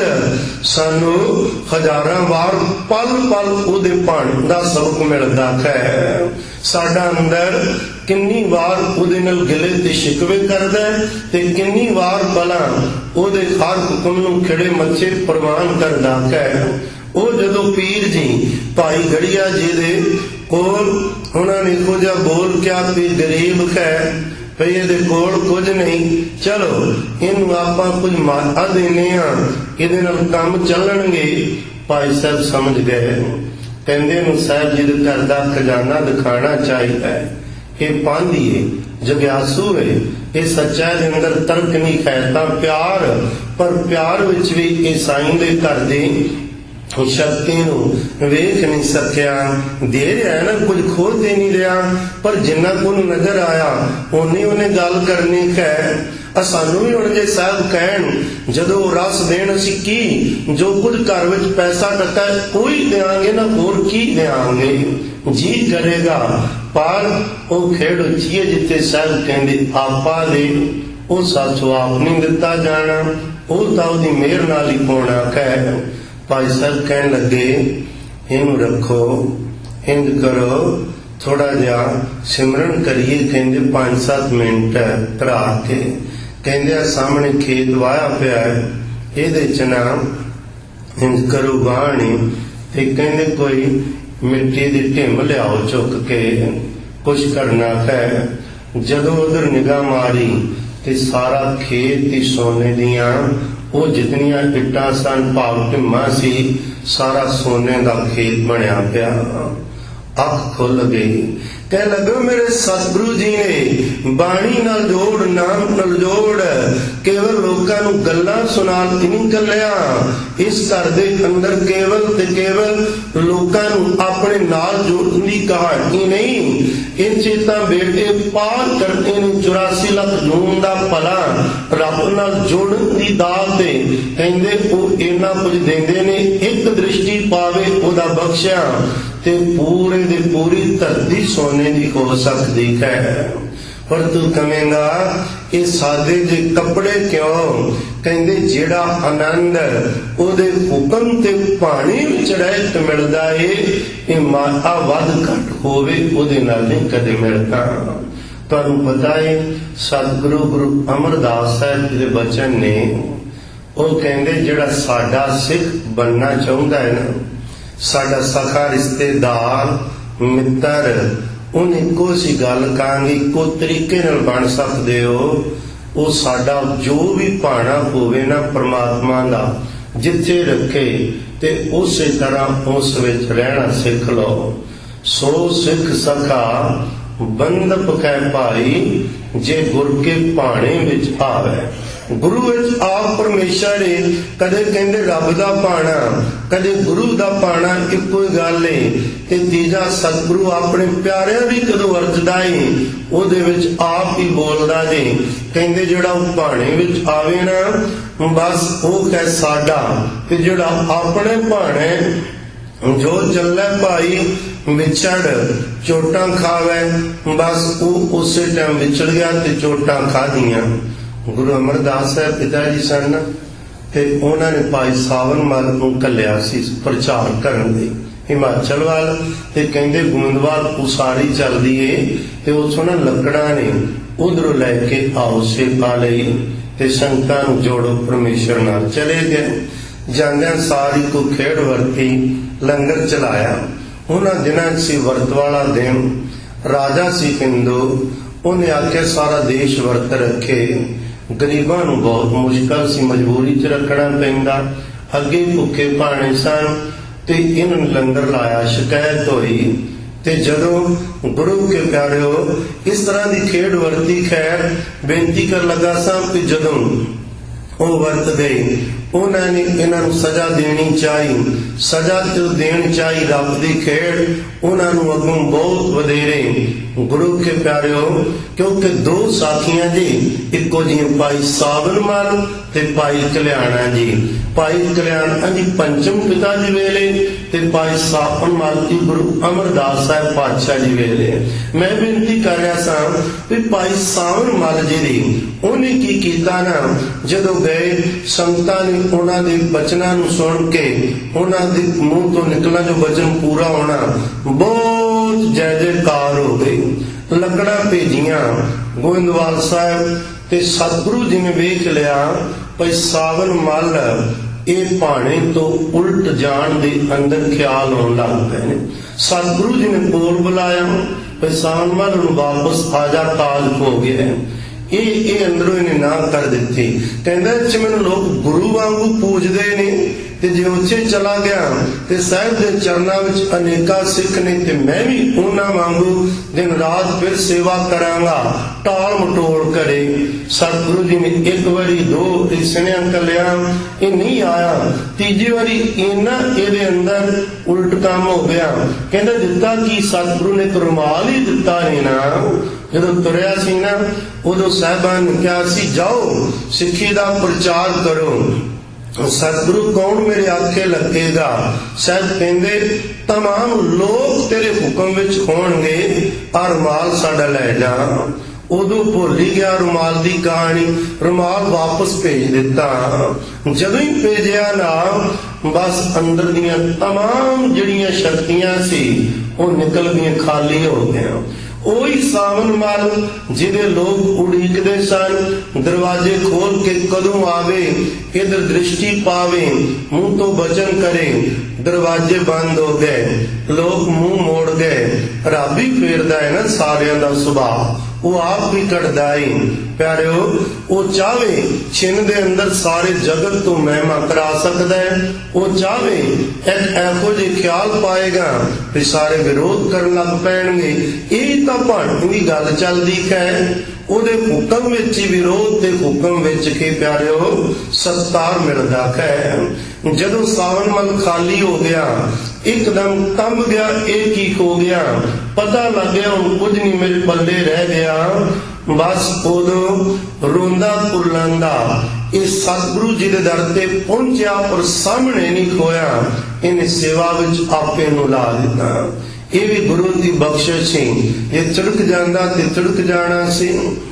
ਸਾਨੂੰ ਹਜ਼ਾਰਾਂ ਵਾਰ ਪਲ ਪਲ ਉਹਦੇ ਭਾਣੇ ਦਾ ਸਬਕ ਮਿਲਦਾ ਹੈ। ਸਾਡਾ ਅੰਦਰ ਕਿੰਨੀ ਵਾਰ ਉਹਦੇ ਨਾਲ ਗਿਲੇ ਤੇ ਸ਼ਿਕਵੇ ਕਰਦਾ ਤੇ ਕਿੰਨੀ ਵਾਰ ਭਲਾ ਉਹਦੇ ਹਰ ਹੁਕਮ ਨੂੰ ਖਿੜੇ ਮੱਥੇ ਪ੍ਰਵਾਨ ਕਰਦਾ ਹੈ। ਉਹ ਜਦੋਂ ਪੀਰ ਜੀ ਭਾਈ ਗੜੀਆ ਜੀ ਦੇ ਕੋਲ ਉਹਨਾਂ ਨੇ ਇਹੋ ਜਿਹਾ ਬੋਲ ਕਿਹਾ ਵੀ ਗਰੀਬ ਹੈ ਭਈ ਇਹਦੇ ਕੋਲ ਕੁਝ ਨਹੀਂ, ਚਲੋ ਇਹਨੂੰ ਆਪਾਂ ਕੁਝ ਮਾਤਾ ਦੇਨੇ ਆ, ਇਹਦੇ ਨਾਲ ਕੰਮ ਚੱਲਣਗੇ। ਭਾਈ ਸਾਹਿਬ ਸਮਝ ਗਏ, ਕਹਿੰਦੇ ਨੂੰ ਸਾਹਿਬ ਜੀ ਦੇ ਘਰ ਦਾ ਖਜ਼ਾਨਾ ਦਿਖਾਣਾ ਚਾਹੀਦਾ ਹੈ। ਇਹ ਪਾਂਧੀ ਏ, ਜਗਿਆਸੂ ਏ, ਇਹ ਸੱਚਾ ਦੇ ਅੰਦਰ ਤਰਕ ਨਹੀਂ ਹੈ ਤਾਂ ਪਿਆਰ, ਪਰ ਪਿਆਰ ਵਿੱਚ ਵੀ ਇਹ ਸਾਈਂ ਦੇ ਘਰ ਦੀ ਸ਼ਕਤੀ ਨੂੰ ਵੇਖ ਨਹੀਂ ਸਕਿਆ। ਦੇ ਰਿਹਾ ਨਾ, ਕੁਝ ਖੋਹ ਦੇ ਨਹੀਂ ਰਿਹਾ, ਪਰ ਜਿੰਨਾ ਕੁ ਨਜ਼ਰ ਆਇਆ ਉਨੀ ਉਹਨੇ ਗੱਲ ਕਰਨੀ ਹੈ। ਸਾਨੂੰ ਵੀ ਹੁਣ ਜੇ ਸਾਹਿਬ ਕਹਿਣ ਜਦੋਂ ਰਸ ਦੇਣ ਅਸੀਂ ਕੀ, ਜੋ ਕੁਝ ਘਰ ਵਿੱਚ ਪੈਸਾ ਟੱਕਾ ਕੋਈ ਦਿਆਂਗੇ ਨਾ, ਹੋਰ ਕੀ ਦਿਆਂਗੇ, ਜੀ ਕਰੇਗਾ। ਪਰ ਉਹ ਖੇਡ ਉੱਚੀ ਹੈ ਜਿੱਥੇ ਸਾਹਿਬ ਕਹਿੰਦੇ ਆਪਾ ਦੇ, ਉਹ ਸਾਥੋਂ ਆਪ ਨਹੀਂ ਦਿੱਤਾ ਜਾਣਾ, ਉਹ ਤਾਂ ਉਹਦੀ ਮਿਹਰ ਨਾਲ ਹੀ ਪਾਉਣਾ ਹੈ। ਭਾਈ ਸਾਹਿਬ ਕਹਿਣ ਲੱਗੇ ਇਹਨੂੰ ਰੱਖੋ, ਇੰਜ ਕਰੋ, ਥੋੜਾ ਜਿਹਾ ਸਿਮਰਨ ਕਰੀਏ। ਕਹਿੰਦੇ 5-7 ਮਿੰਟ ਧਰਾ ਕੇ, ਕਹਿੰਦੇ ਆ ਸਾਹਮਣੇ ਖੇਤ ਵਾਇਆ ਪਿਆ ਹੈ, ਇਹਦੇ ਚ ਨਾ ਇੰਜ ਕਰੋ ਬਾਣੀ, ਤੇ ਕਹਿੰਦੇ ਕੋਈ ਮਿੱਟੀ ਦੀ ਢਿੰਮ ਲਿਆਓ ਚੁੱਕ ਕੇ, ਕੁਛ ਕਰਨਾ ਹੈ। ਜਦੋਂ ਉਧਰ ਨਿਗਾਹ ਮਾਰੀ ਤੇ ਸਾਰਾ ਖੇਤ ਹੀ ਸੋਨੇ ਦੀਆਂ, ਉਹ ਜਿਤਨੀਆਂ ਇੱਟਾਂ ਸਨ ਭਾਵ ਢਿੰਮਾਂ ਸੀ, ਸਾਰਾ ਸੋਨੇ ਦਾ ਖੇਤ ਬਣਿਆ ਪਿਆ। ਅੱਖ ਖੁੱਲ ਗਈ, ਕਹਿ ਲੱਗਾ ਮੇਰੇ ਸਤਿਗੁਰੂ ਜੀ ਨੇ ਬਾਣੀ ਨਾਲ ਜੋੜ, ਨਾਮ ਨਾਲ ਜੋੜ, ਕੇਵਲ ਲੋਕਾਂ ਨੂੰ ਗੱਲਾਂ ਸੁਣਾ ਕੇ ਨਹੀਂ ਕੱਲਿਆ, ਇਸ ਘਰ ਦੇ ਅੰਦਰ ਕੇਵਲ ਤੇ ਕੇਵਲ ਲੋਕਾਂ ਨੂੰ ਆਪਣੇ ਨਾਲ ਜੋੜਨ ਦੀ ਕਹਾਣੀ ਨਹੀਂ। ਇਹ ਚੇਤਾ ਬੇਟੇ ਪਾਰ ਕਰਦੇ ਨੇ 84 ਲੱਖ ਜੂਨ ਦਾ ਭਲਾ ਰੱਬ ਨਾਲ ਜੋੜਨ ਦੀ ਦਾਤ ਤੇ ਕਹਿੰਦੇ ਉਹ ਇੰਨਾ ਕੁਝ ਦਿੰਦੇ ਨੇ, ਇੱਕ ਦ੍ਰਿਸ਼ਟੀ ਪਾਵੇ ਉਹਦਾ ਬਖਸ਼ਿਆ ਤੇ ਪੂਰੇ ਦੀ ਪੂਰੀ ਧਰਤੀ ਸੋਨੇ ਦੀ ਹੋ ਸਕਦੀ ਹੈ। ਪਰ ਤੂੰ ਕਹੇਂਗਾ ਇਹ ਸਾਦੇ ਜਿਹੇ ਕੱਪੜੇ ਕਿਉਂ? ਕਹਿੰਦੇ ਜਿਹੜਾ ਆਨੰਦ ਉਹਦੇ ਹੁਕਮ ਤੇ ਪਾਣੀ ਵਿੱਚ ਰਹਿਤ ਮਿਲਦਾ ਏ, ਇਹ ਮਾਤਾ ਵੱਧ ਘੱਟ ਹੋਵੇ ਉਹਦੇ ਨਾਲ ਨਹੀਂ ਕਦੇ ਮਿਲਦਾ। ਤੁਹਾਨੂੰ ਪਤਾ ਏ ਸਤਿਗੁਰੂ ਗੁਰੂ ਅਮਰਦਾਸ ਸਾਹਿਬ ਦੇ ਬਚਨ ਨੇ, ਉਹ ਕਹਿੰਦੇ ਜਿਹੜਾ ਸਾਡਾ ਸਿੱਖ ਬਣਨਾ ਚਾਹੁੰਦਾ ਹੈ ਨਾ, ਸਾਡਾ ਸਖਾ ਰਿਸ਼ਤੇਦਾਰ ਮਿੱਤਰ, ਉਹਨੇ ਇੱਕੋ ਸੀ ਗੱਲ ਕਹਾਂਗੀ, ਇੱਕੋ ਤਰੀਕੇ ਨਾਲ ਬਣ ਸਕਦੇ ਹੋ। ਉਹ ਸਾਡਾ ਜੋ ਵੀ ਭਾਣਾ ਹੋਵੇ ਨਾ ਪ੍ਰਮਾਤਮਾ ਦਾ, ਜਿੱਥੇ ਰੱਖੇ ਤੇ ਉਸੇ ਤਰ੍ਹਾਂ ਉਸ ਵਿੱਚ ਰਹਿਣਾ ਸਿੱਖ ਲਓ। सो सिख सखा बंदप कै भाई जे गुर के भाणे विच आवे। गुरु विच आप परमेश्वर है। कदे कहंदे रब दा भाणा, कदे गुरु दा भाणा, इक्को ही गल है। ते तीजा सतगुरु अपने प्यारिਆਂ ਦੀ कदों वरतदा है ਉਹਦੇ ਵਿੱਚ आप ही बोलदा जे। कहंदे ਜਿਹੜਾ भाणे विच आवे ना बस ਉਹ है साडा, ते ਜਿਹੜਾ ਆਪਣੇ भाणे जो चले भाई विछड़ चोटां खावे बस वो उसे टाइम विछड़ गया ते चोटां खादियां। गुरु अमरदास साहब पिता जी सन ते उन्होंने भाई सावन मल नूं घल्लिया सी प्रचार करन दे हिमाचल वाल। ते कहंदे गोंदवाल उसारी चलदी है ते उत्थों ना लकड़ां ने उधरों लैके आओ सेवा लई ते संगतां नूं जोड़ो परमेश्वर नाल। चले गए जांदियां सारी को खेड़ वरती लंगर चलाया। उन्हां दिनां सी वर्त वाला दिन, राजा सी हिंदू, उन्हें आख्या सारा देश वर्त रखे। गरीबां नूं बहुत मुश्किल सी, मजबूरी च रखना पैंदा। अगे भुखे भाणे सन ते इन्हां लंगर लाया। शिकायत होई ते जदों गुरु के प्यारिओ इस तरह की खेड़ वरती, खैर बेनती कर लगा सा कि जदों वो वर्त गए उन्होंने इन्हों सजा देनी चाहिए। सजा तो देनी चाहिए रब की खेड़, उन्होंने अगों बहुत वधेरे। गुरु के प्यारिओ क्योंकि दो साखियां जी इको जी, भाई सावन मल ते भाई कल्याणा जी। भाई कल्याणा जी पंचम पिता जी वेले ते भाई सावन मल जी गुरु अमरदास साहब पातशाह जी वेले। मैं बेनती कर रहा सा कि भाई सावन मल जी दी उन्हें की कीता ना, जदों गए संगतां ने उन्हां दे बचनां नूं सुन के उन्हां दे मुंह तो निकलना जो वचन पूरा होना, बहुत जय जयकार हो गई। लकड़ा भेजियां गोविंदवाल साहब ते सतगुरु जी ने वेख लिया भाई सावन मल ये भाणे तो उल्ट जान दे अंदर ख्याल होने लग पे। सतगुरु जी ने कोल बुलाया भाई सावन मल वापस आजा, काल हो गया। ये अंदरों इन्हें ना कर दी। कहता मैनू लोग गुरु वांगू पूजते ने ते जे उच्चे चला गया ते साहिब के चरणों में अनेका सिख ने ते मैं भी उन्होंने वांगू दिन रात फिर सेवा करांगा, टाल मटोल करे। सतगुरु जी ने एक बारी दो सुनिया कलिया, ये नहीं आया। तीजी बारी इन्ना ये अंदर उल्ट काम हो गया। कहता दिता कि सतगुरु ने रुमाल ही दिता है ना। जदों तुरया सी ना उदों साहिबान ने कहा सी जाओ सिक्खी का प्रचार करो। सतगुरु कौन मेरे आखे लगेगा। शायद कहंदे तमाम लोग तेरे हुक्म विच होणगे, आ रुमाल साडा लै जा। उदों भुल ही गया रुमाल की कहानी, रुमाल वापस भेज दिता। जदों ही भेजिया ना बस अंदर दियां तमाम जिहड़ियां शक्तियां सी वो निकल गई, खाली हो गया। ओही सावन मल जिहदे लोग उड़ीकदे सन, दरवाजे खोल के कदों आवे, इधर दृष्टि पावे, मुंह तो वचन करे, दरवाजे बंद हो गए, लोग मुंह मोड़ गए। रब ही फेरदा है ना सारियां दा सुभाव, वो आप भी कटदा है। प्यारिओ वो चाहे छिन दे अंदर सारे जगत तो महिमा करा सकदा है। वो चाहे एक ऐहो जे ख्याल पाएगा कि सारे विरोध करन लग पैणगे। यही तां भाणी दी गल चलदी है। ਉਹਦੇ ਹੁਕਮ ਵਿੱਚ ਹੀ ਵਿਰੋਧ ਤੇ ਹੁਕਮ ਵਿੱਚ ਕੇ ਪਿਆਰਿਓ ਸਤਿਕਾਰ ਮਿਲਦਾ ਹੈ। ਜਦੋਂ ਸਾਵਨ ਮਲ ਖਾਲੀ ਹੋ ਗਿਆ, ਇੱਕਦਮ ਕੰਬ ਗਿਆ, ਇਹ ਕੀ ਹੋ ਗਿਆ ਪਤਾ ਲੱਗ ਗਿਆ, ਹੁਣ ਕੁਝ ਨਹੀਂ ਮੇਰੇ ਪੱਲੇ ਰਹਿ ਗਿਆ। ਬਸ ਉਦੋਂ ਰੋਂਦਾ ਕੁਰਲਾਂਦਾ ਇਹ ਸਤਿਗੁਰੂ ਜੀ ਦੇ ਦਰ ਤੇ ਪਹੁੰਚਿਆ, ਪਰ ਸਾਹਮਣੇ ਨਹੀਂ ਖੋਇਆ, ਇਹਨੇ ਸੇਵਾ ਵਿੱਚ ਆਪੇ ਨੂੰ ਲਾ ਦਿੱਤਾ। ਇਹ ਵੀ ਗੁਰੂ ਦੀ ਬਖਸ਼ਿਸ਼ ਸੀ। ਇਹ ਚੜਕ ਜਾਂਦਾ ਤੇ ਚੜਕ ਜਾਣਾ ਸੀ।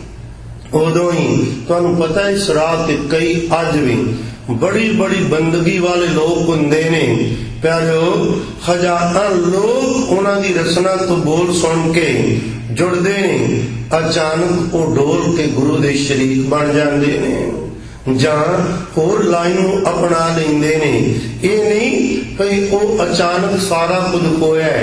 ਉਦੋਂ ਹੀ ਤੁਹਾਨੂੰ ਪਤਾ ਇਸ ਰਾਹ ਤੇ ਕਈ ਅੱਜ ਵੀ ਬੜੀ ਬੜੀ ਬੰਦਗੀ ਵਾਲੇ ਲੋਕ ਹੁੰਦੇ ਨੇ ਪਿਆਰਿਓ। ਹਜ਼ਾਰਾਂ ਲੋਕ ਉਹਨਾਂ ਦੀ ਰਸਨਾ ਤੋਂ ਬੋਲ ਸੁਣ ਕੇ ਜੁੜਦੇ ਨੇ, ਅਚਾਨਕ ਉਹ ਡੋਲ ਕੇ ਗੁਰੂ ਦੇ ਸ਼ਰੀਕ ਬਣ ਜਾਂਦੇ ਨੇ ਜਾਂ ਹੋਰ ਲਾਈਨ ਨੂੰ अपना लेंदे ने। ये नहीं कई वो अचानक सारा कुछ होया है,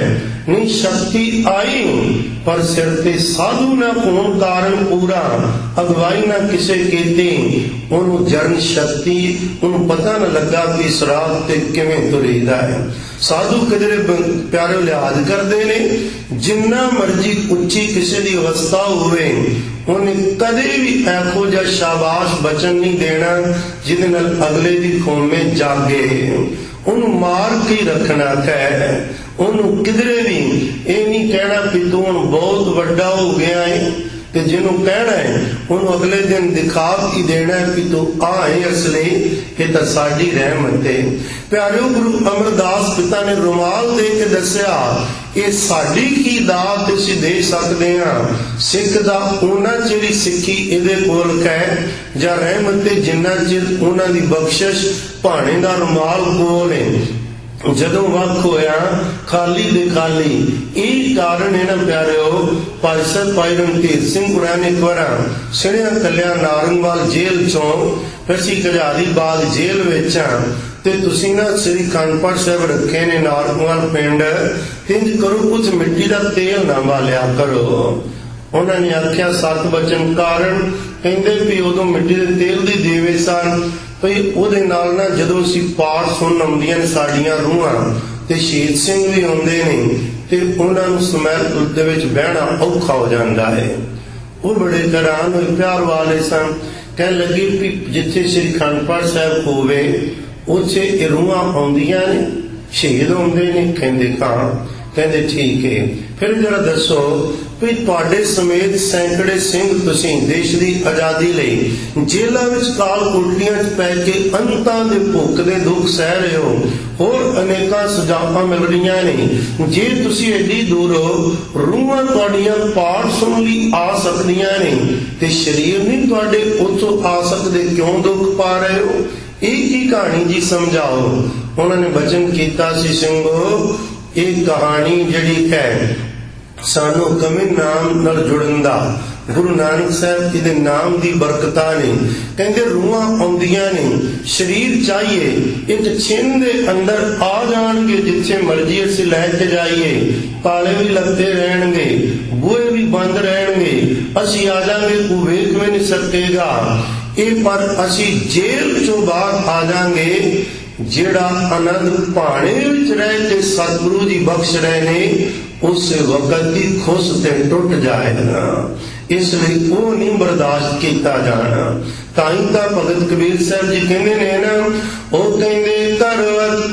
ਨੀ ਸ਼ਕਤੀ ਆਈ ਪਰ ਸਿਰ ਤੇ ਸਾਧੂ ਨਾ ਹੋਣ ਕਾਰਨ ਪੂਰਾ ਅਗਵਾਈ ਨਾ ਕਿਸੇ ਕੀਤੀ। ਉਹਨੂੰ ਜਰਨ ਸ਼ਕਤੀ, ਉਹਨੂੰ ਪਤਾ ਨਾ ਲੱਗਾ ਕਿ ਇਸ ਰਾਹ ਤੇ ਕਿਵੇਂ ਤੁਰੀਦਾ ਹੈ। ਸਾਧੂ ਕਿਧਰੇ ਪਿਆਰੇ ਲਿਹਾਜ਼ ਕਰਦੇ ਨੇ, ਜਿੰਨਾ ਮਰਜੀ ਉੱਚੀ ਕਿਸੇ ਦੀ ਅਵਸਥਾ ਹੋਵੇ ਉਹਨੇ ਕਦੇ ਵੀ ਇਹੋ ਜਿਹਾ ਸ਼ਾਬਾਸ਼ ਬਚਨ ਨਹੀਂ ਦੇਣਾ ਜਿਹਦੇ ਨਾਲ ਅਗਲੇ ਦੀ ਖੋਮੇ ਜਾਗੇ। ਉਹਨੂੰ ਮਾਰ ਕੇ ਰੱਖਣਾ ਹੈ। ਉਹਨੂੰ ਕਿਧਰੇ ਵੀ ਇਹ ਨਹੀਂ ਕਹਿਣਾ ਕਿ ਤੂੰ ਹੁਣ ਬਹੁਤ ਵੱਡਾ ਹੋ ਗਿਆ ਹੈ, ਤੇ ਜਿਹਨੂੰ ਕਹਿਣਾ ਹੈ ਉਹਨੂੰ ਅਗਲੇ ਦਿਨ ਦਿਖਾ ਕੇ ਦੇਣਾ ਕਿ ਤੂੰ ਆਏ ਅਸਲੀ, ਇਹ ਤਾਂ ਸਾਡੀ ਰਹਿਮਤ ਹੈ। ਪਿਆਰਿਓ, ਗੁਰੂ ਅਮਰਦਾਸ ਪਿਤਾ ਨੇ ਰੁਮਾਲ ਦੇ ਕੇ ਦੱਸਿਆ ਇਹ ਸਾਡੀ ਕੀ ਦਾਤ ਅਸੀਂ ਦੇ ਸਕਦੇ ਹਾਂ। ਸਿੱਖ ਦਾ ਉਹਨਾਂ ਚਿਰ ਹੀ ਸਿੱਖੀ ਇਹਦੇ ਕੋਲ ਹੈ ਜਾਂ ਰਹਿਮਤ ਤੇ ਜਿੰਨਾ ਚਿਰ ਉਹਨਾਂ ਦੀ ਬਖਸ਼ਿਸ਼ ਭਾਣੇ ਦਾ ਰੁਮਾਲ ਕੋਲ ਹੈ। ਜਦੋਂ ਵਕਤ ਹੋਇਆ ਖਾਲੀ ਦੇ ਖਾਲੀ। ਇਹ ਕਾਰਨ ਹੈ ਨਾ ਪਿਆਰਿਓ, ਭਾਈ ਸਾਹਿਬ ਭਾਈ ਰਣਧੀਰ ਸਿੰਘ ਗੁਰਾਂ ਨੇ ਇੱਕ ਵਾਰ ਸੁਣਿਆ ਕੱਲਿਆ ਨਾਰੰਗਵਾਲ ਜੇਲ੍ਹ ਚੋਂ ਅਸੀਂ ਕਜਾਰੀ ਬਾਗ ਜੇਲ੍ਹ ਵਿੱਚ ਆ ਤੇ ਤੁਸੀਂ ਨਾ ਸ੍ਰੀ ਅਖੰਡ ਪਾਠ ਸਾਹਿਬ ਰੱਖੇ ਨੇ ਨਾਰੰਗਵਾਲ ਪਿੰਡ, ਇੰਜ ਕਰੋ ਕੁਝ ਮਿੱਟੀ ਦਾ ਤੇਲ ਨਾ ਵਾਲਿਆ ਕਰੋ। ਉਹਨਾਂ ਨੇ ਆਖਿਆ ਸਤ ਬਚਨ ਕਾਰਨ, ਕਹਿੰਦੇ ਵੀ ਉਦੋਂ ਮਿੱਟੀ ਦੇ ਤੇਲ ਦੀ ਦੇਵੇ ਸਨ ਭਈ ਉਹਦੇ ਨਾਲ ਨਾ ਜਦੋਂ ਅਸੀਂ ਪਾਠ ਸੁਣਨ ਆਉਂਦੀਆਂ ਨੇ ਸਾਡੀਆਂ ਰੂਹਾਂ ਤੇ ਸ਼ਹੀਦ ਸਿੰਘ ਵੀ ਆਉਂਦੇ ਨੇ ਤੇ ਉਹਨਾਂ ਨੂੰ ਸਮੈਲ ਦੇ ਵਿੱਚ ਬਹਿਣਾ ਔਖਾ ਹੋ ਜਾਂਦਾ ਹੈ। ਉਹ ਬੜੇ ਹੈਰਾਨ ਹੋਏ, ਪਿਆਰ ਵਾਲੇ ਸਨ। ਕਹਿਣ ਲੱਗੇ ਵੀ ਜਿੱਥੇ ਸ੍ਰੀ ਅਖੰਡ ਪਾਠ ਸਾਹਿਬ ਹੋਵੇ ਉੱਥੇ ਇਹ ਰੂਹਾਂ ਆਉਂਦੀਆਂ ਨੇ, ਸ਼ਹੀਦ ਆਉਂਦੇ ਨੇ? ਕਹਿੰਦੇ ਹਾਂ। ਕਹਿੰਦੇ ਠੀਕ ਹੈ, ਫਿਰ ਜਰਾ ਦੱਸੋ ਵੀ ਤੁਹਾਡੇ ਸਮੇਤ ਸੈਂਕੜੇ ਸਿੰਘ ਤੁਸੀਂ ਦੇਸ਼ ਦੀ ਆਜ਼ਾਦੀ ਲਈ ਜੇਲ੍ਹਾਂ ਵਿੱਚ ਕਾਲ ਕੁਲਟੀਆਂ 'ਚ ਪੈ ਕੇ ਅੰਤਾਂ ਦੇ ਭੁੱਖ ਦੇ ਦੁੱਖ ਸਹਿ ਰਹੇ ਹੋ, ਹੋਰ ਅਨੇਕਾਂ ਸਜ਼ਾਵਾਂ ਮਿਲ ਰਹੀਆਂ ਨੇ। ਜੇ ਤੁਸੀਂ ਐਡੀ ਦੂਰੋਂ ਰੂਹਾਂ ਤੁਹਾਡੀਆਂ ਪਾਠ ਸੁਣ ਲਈ ਆ ਸਕਦੀਆਂ ਨੇ ਤੇ ਸਰੀਰ ਨਹੀਂ ਤੁਹਾਡੇ ਉੱਥੋਂ ਆ ਸਕਦੇ, ਕਿਉਂ ਦੁੱਖ ਪਾ ਰਹੇ ਹੋ? ਇਹ ਕੀ ਕਹਾਣੀ ਜੀ, ਸਮਝਾਓ। ਉਹਨਾਂ ਨੇ ਬਚਨ ਕੀਤਾ ਸੀ, ਸਿੰਘੋ ਇਹ ਕਹਾਣੀ ਜਿਹੜੀ ਹੈ ਸਾਨੂੰ ਕਮੇ ਨਾਮ ਨਾਲ ਜੁੜਨ ਦਾ, ਗੁਰੂ ਨਾਨਕ ਸਾਹਿਬ ਜੀ ਦੇ ਨਾਮ ਦੀ ਬਰਕਤਾਂ ਨੇ। ਕਹਿੰਦੇ ਰੂਹਾਂ ਆਉਂਦੀਆਂ ਨੇ, ਸਰੀਰ ਚਾਹੀਏ ਇੱਕ ਛਿੰਨ ਦੇ ਅੰਦਰ ਆ ਜਾਣਗੇ, ਜਿੱਥੇ ਮਰਜੀ ਅਸੀਂ ਲੈ ਕੇ ਜਾਈਏ। ਤਾਲੇ ਵੀ ਲੱਗਦੇ ਰਹਿਣਗੇ, ਬੂਹੇ ਵੀ ਬੰਦ ਰਹਿਣਗੇ, ਅਸੀਂ ਆ ਜਾਵਾਂਗੇ ਕੋਈ ਵੇਖ ਵੀ ਨਹੀਂ ਸਕੇਗਾ। ਇਹ ਪਰ ਅਸੀਂ ਜੇਲ੍ਹ ਚੋਂ ਬਾਹਰ ਆ ਜਾਵਾਂਗੇ। ਜਿਹੜਾ ਆਨੰਦ ਭਾਣੇ ਵਿੱਚ ਰਹਿ ਕੇ ਸਤਿਗੁਰੂ ਜੀ ਬਖਸ਼ ਰਹੇ ਨੇ ਉਸ ਵਕਤ ਦੀ ਖੁਸ਼ ਤੇ ਟੁੱਟ ਜਾਏਗਾ। ਇਸ ਲਈ ਉਹ ਨਹੀਂ ਬਰਦਾਸ਼ਤ ਕੀਤਾ ਜਾਣਾ। ਤਾਂ ਹੀ ਤਾਂ ਭਗਤ ਕਬੀਰ ਸਾਹਿਬ ਜੀ ਕਹਿੰਦੇ ਨੇ ਨਾ, ਉਹ ਕਹਿੰਦੇ ਕਰਵਟ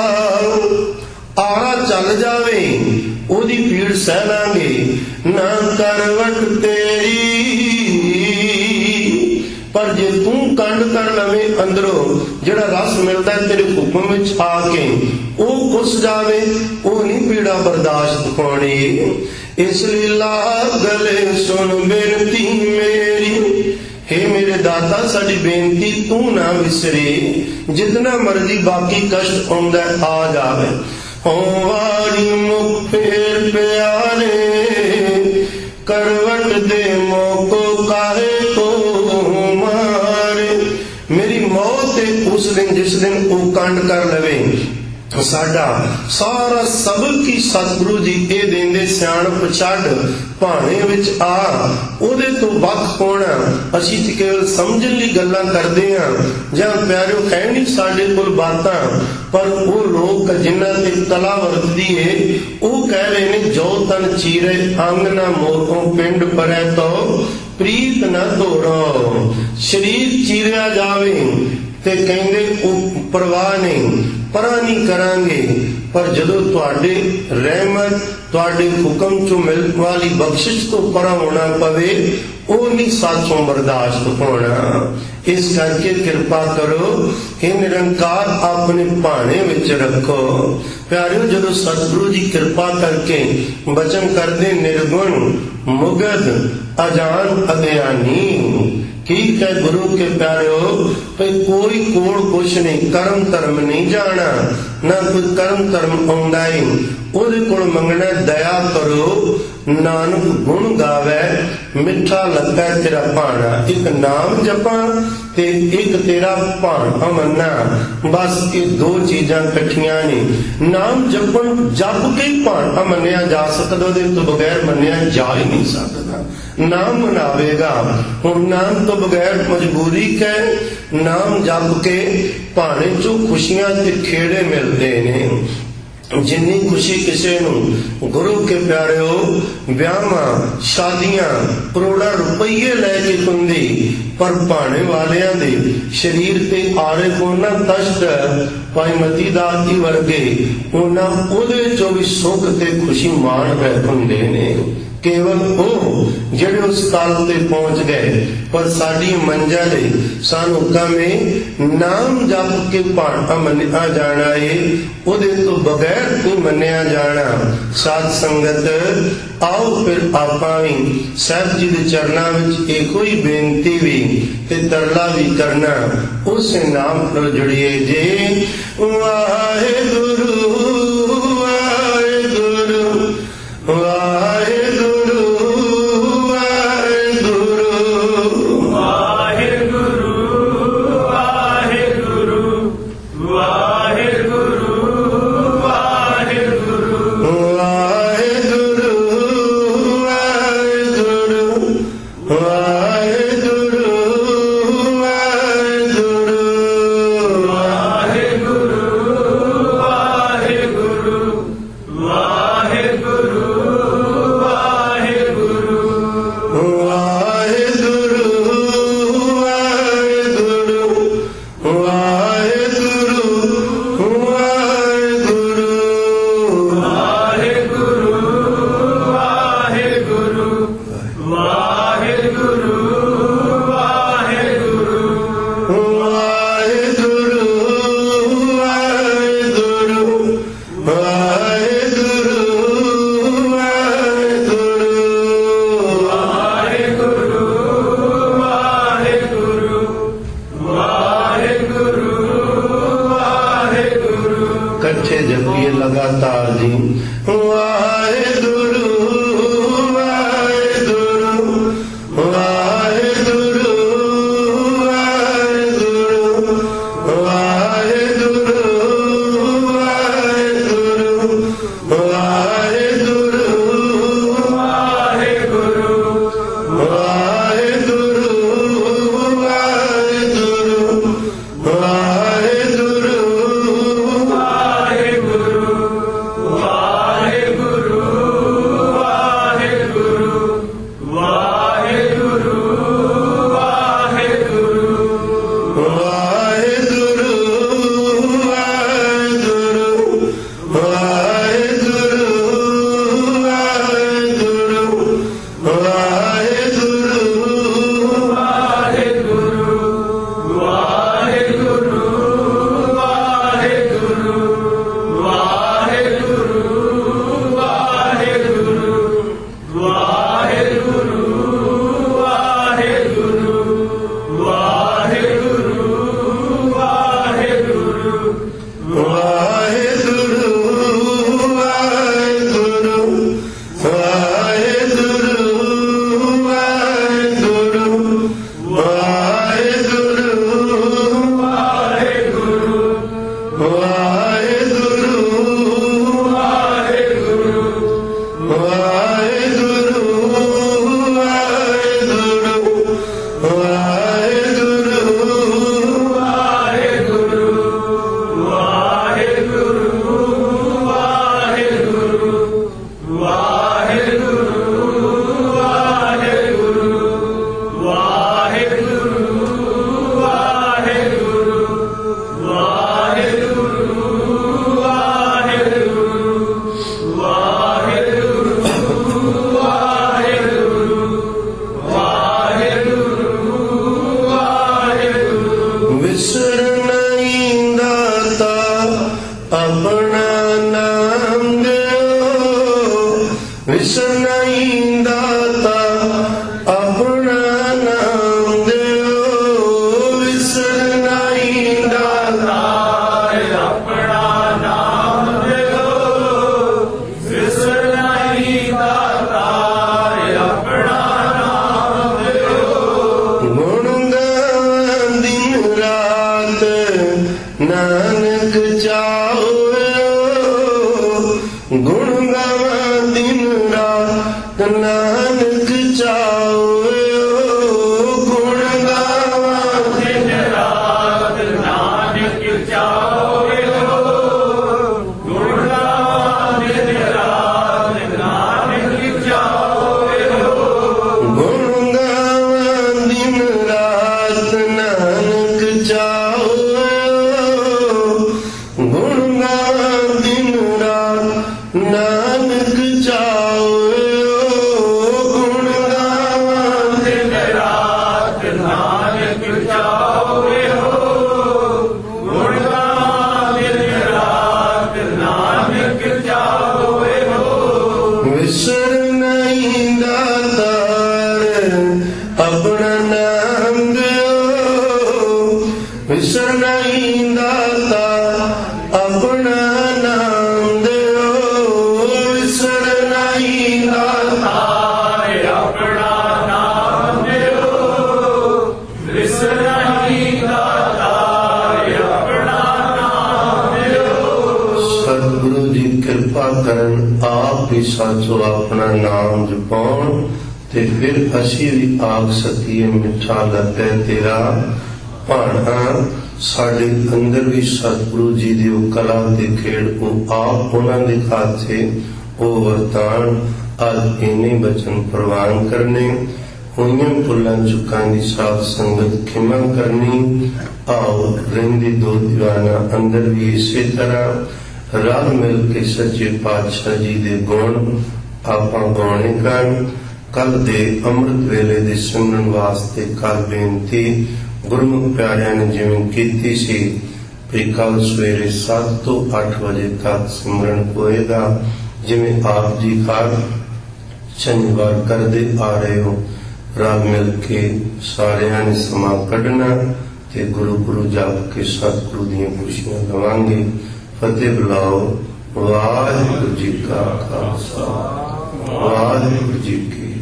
ਪਲਾਓ ਆਰਾ ਚੱਲ ਜਾਵੇ ਉਹਦੀ ਪੀੜ ਸਹਿ ਲਾਂਗੇ, ਨਾ ਕਰਵਟ ਤੇਰੀ ਪਰ ਜੇ ਤੂੰ ਕੰਡ ਕਰ ਲਵੇਂ ਅੰਦਰੋਂ ਜਿਹੜਾ ਰਸ ਮਿਲਦਾ ਤੇਰੇ ਹੁਕਮ ਵਿੱਚ ਆ ਕੇ ਉਹ ਕੁਸ ਜਾਵੇ, ਉਹ ਨਹੀਂ ਪੀੜਾ ਬਰਦਾਸ਼ਤ ਪਾਉਣੀ। ਇਸ ਲਈ ਲਾ ਗਲੇ ਸੁਣ ਬੇਨਤੀ ਮੇਰੀ, हे ਮੇਰੇ ਦਾਤਾ ਸਾਡੀ ਬੇਨਤੀ ਤੂੰ ਨਾ ਵਿਸਰੇ। ਜਿਤਨਾ ਮਰਜ਼ੀ ਬਾਕੀ ਕਸ਼ਟ ਆਉਂਦਾ ਆ ਜਾਵੇ। ਹੋ ਵਾਰੀ ਮੁਖ ਫੇਰ ਪਿਆਰੇ ਕਰਵਟ ਦੇ ਮੋਕੋ ਕਾਹੇ ਕੋ ਮਾਰੇ। ਮੇਰੀ ਮੌਤ ਤੇ ਉਸ ਦਿਨ ਜਿਸ ਦਿਨ ਉਹ ਕੰਡ ਕਰ ਲਵੇ, ਸਾਡਾ ਸਾਰਾ ਸਬਕ ਕੀ ਸਤਿਗੁਰੂ ਜੀ ਇਹ ਦੇਂਦੇ ਸਿਆਣਪ ਛੱਡ ਭਾਣੇ ਵਿੱਚ ਆ, ਉਹਦੇ ਤੋਂ ਵੱਖ ਹੋਣਾ। ਅਸੀਂ ਤੇ ਕੇਵਲ ਸਮਝਣ ਲਈ ਗੱਲਾਂ ਕਰਦੇ ਹਾਂ ਜਾਂ ਪਿਆਰਿਓ ਹੈ ਨਹੀਂ ਸਾਡੇ ਕੋਲ ਬਾਤਾਂ, ਪਰ ਉਹ ਲੋਕ ਜਿਨ੍ਹਾਂ ਤੇ ਕਲਾ ਵਰਤਦੀ ਏ ਉਹ ਕਹਿ ਰਹੇ ਨੇ ਜੋ ਤਨ ਚੀਰੇ ਅੰਗ ਨਾ ਮੋਖੋਂ ਪਿੰਡ ਪਰੈ ਤੋ ਪ੍ਰੀਤ ਨਾ ਧੋਰੋ। ਸਰੀਰ ਚੀਰਿਆ ਜਾਵੇ ਤੇ ਕਹਿੰਦੇ ਉਹ ਪਰਵਾਹ ਨਹੀਂ, ਪਰਾਂ ਨਹੀਂ ਕਰਾਂਗੇ। ਪਰ ਜਦੋਂ ਤੁਹਾਡੇ ਰਹਿਮਤ ਤੁਹਾਡੇ ਹੁਕਮ ਚੋਂ ਮਿਲਣ ਵਾਲੀ ਬਖਸ਼ਿਸ਼ ਤੋਂ ਪਰਾਂ ਹੋਣਾ ਪਵੇ, ਉਹ ਨਹੀਂ ਸਾਥੋਂ ਬਰਦਾਸ਼ਤ ਹੋਣਾ। ਇਸ ਕਰਕੇ ਕਿਰਪਾ ਕਰੋ, ਇਹ ਨਿਰੰਕਾਰ ਆਪਣੇ ਭਾਣੇ ਵਿੱਚ ਰੱਖੋ। ਪਿਆਰਿਓ, ਜਦੋਂ ਸਤਿਗੁਰੂ ਜੀ ਕਿਰਪਾ ਕਰਕੇ ਬਚਨ ਕਰਦੇ ਨਿਰਗੁਣ ਮੁਗਧ ਅਜਾਨ ਅਗਿਆਨੀ। ਠੀਕ ਹੈ ਗੁਰੂ ਕੇ ਪਿਆਰਿਓ, ਕੋਈ ਕੋਲ ਕੁਛ ਨਹੀਂ, ਕਰਮ ਧਰਮ ਨਹੀਂ ਜਾਣਾ, ਨਾ ਕੋਈ ਕਰਮ ਧਰਮ ਆਉਂਦਾ ਹੀ। ਉਹਦੇ ਕੋਲ ਮੰਗਣਾ ਦਇਆ ਕਰੋ, ਨਾਨਕ ਗੁਣ ਗਾਵੇ ਮਿੱਠਾ ਲੱਗਾ ਤੇਰਾ ਭਾਣਾ। ਇੱਕ ਨਾਮ ਜਪਾਂ ਤੇ ਇੱਕ ਤੇਰਾ ਭਾਣਾ ਮੰਨਣਾ। ਬਸ ਇਹ ਦੋ ਚੀਜ਼ਾਂ ਇਕੱਠੀਆਂ ਨੇ। ਨਾਮ ਜਪ ਕੇ ਭਾਣਾ ਮੰਨਿਆ ਜਾ ਸਕਦਾ, ਉਹਦੇ ਤੋਂ ਬਗੈਰ ਮੰਨਿਆ ਜਾ ਹੀ ਨਹੀਂ ਸਕਦਾ। ਨਾਮ ਮਨਾਵੇਗਾ ਹੁਣ, ਨਾਮ ਤੋਂ ਬਗੈਰ ਮਜਬੂਰੀ ਕਹੇ। ਨਾਮ ਜਪ ਕੇ ਭਾਣੇ ਚੋਂ ਖੁਸ਼ੀਆਂ ਤੇ ਖੇੜੇ ਮਿਲਦੇ ਨੇ। ਜਿੰਨੀ ਖੁਸ਼ੀ ਕਿਸੇ ਨੂੰ ਗੁਰੂ ਕੇ ਪਿਆਰਿਓ ਵਿਆਹਾਂ ਸ਼ਾਦੀਆਂ ਕਰੋੜਾਂ ਰੁਪਈਏ ਲੈ ਕੇ ਹੁੰਦੀ, ਪਰ ਭਾਣੇ ਵਾਲਿਆਂ ਦੇ ਸਰੀਰ ਤੇ ਆਰੇ ਕੋਨਾ ਤਸ਼ਟ ਭਾਈ ਮਤੀ ਦਾਸ ਜੀ ਵਰਗੇ ਉਹਨਾਂ ਉਹਦੇ ਚੋਂ ਵੀ ਸੁੱਖ ਤੇ ਖੁਸ਼ੀ ਮਾਣ ਰਹੇ ਹੁੰਦੇ ਨੇ। ਕੇਵਲ ਉਹ ਜਿਹੜੇ ਉਸ ਤਲ ਤੇ ਪਹੁੰਚ ਗਏ। ਪਰ ਸਾਡੀ ਮੰਜ਼ਿਲ ਸਾਨੂੰ ਕਮੇ ਨਾਮ ਜਪ ਕੇ ਭਾਣਾ ਮੰਨਿਆ ਜਾਣਾ ਏ, ਉਹਦੇ ਤੋਂ ਬਗੈਰ ਨਹੀਂ ਮੰਨਿਆ ਜਾਣਾ। ਸਾਧ ਸੰਗਤ ਆਓ ਫਿਰ ਆਪਾਂ ਵੀ ਸਾਹਿਬ ਜੀ ਦੇ ਚਰਨਾਂ ਵਿੱਚ ਇਹੋ ਹੀ ਬੇਨਤੀ ਵੀ ਤੇ ਤਰਲਾ ਵੀ ਕਰਨਾ, ਉਸ ਨਾਮ ਨਾਲ ਜੁੜੀਏ ਜੇ। ਵਾਹਿਗੁਰੂ ਵਾਹਿਗੁਰੂ ਵਾਹਿਗੁਰੂ ਵਾਹਿਗੁਰੂ रात नानक चावे गुण गावा दिन रात नानक चावे गुण गावा दिन रात नानक चावे गुण गावा दिन रात नानक चावे गुण गावा दिन रात नानक चावे गुण गावा दिन रात नानक चावे गुण गावा दिन रात नानक चावे गुण गावा दिन रात नानक चावे विसर नहीं दातार अपना नाम दो विसर नहीं दाता अपना नाम दो विसर नहीं दाता अपना नाम देओ विसर नहीं दाता अपना नाम देओ सतगुरु जी कृपा करन आप भी साचो अपना नाम जपाउण ते फिर असी भी आख सकीए मिठा लगे तेरा भाणा साडे अंदर भी सतगुरु जी दी वो कला ते खेड़ को आप उन्हां दे खाते ओ वरतान अज इन्ने बचन प्रवान करने होइयां भुलां चुकां दी साथ संगत खिमा करनी आओ रहिंदी दो दीवाना अंदर भी इसे तरह रल मिल के सच्चे पातशाह जी दे गुण आपां गाउने कन कल दे अमृत वेले दे सिमरन वास्ते कर बेनती गुरमुख प्यारियां ने जिवें कीती सी भी कल सवेरे 7 तो 8 बजे तक सिमरन होएगा जिवें आप जी हर शनिवार करदे आ रहे हो रल मिल के सारियां ने समा कढना ते गुरु गुरु जाप के सतगुरु दीयां खुशियां लवांगे फतेह बुलाओ वाहिगुरु जी का खालसा वाहिगुरु जी की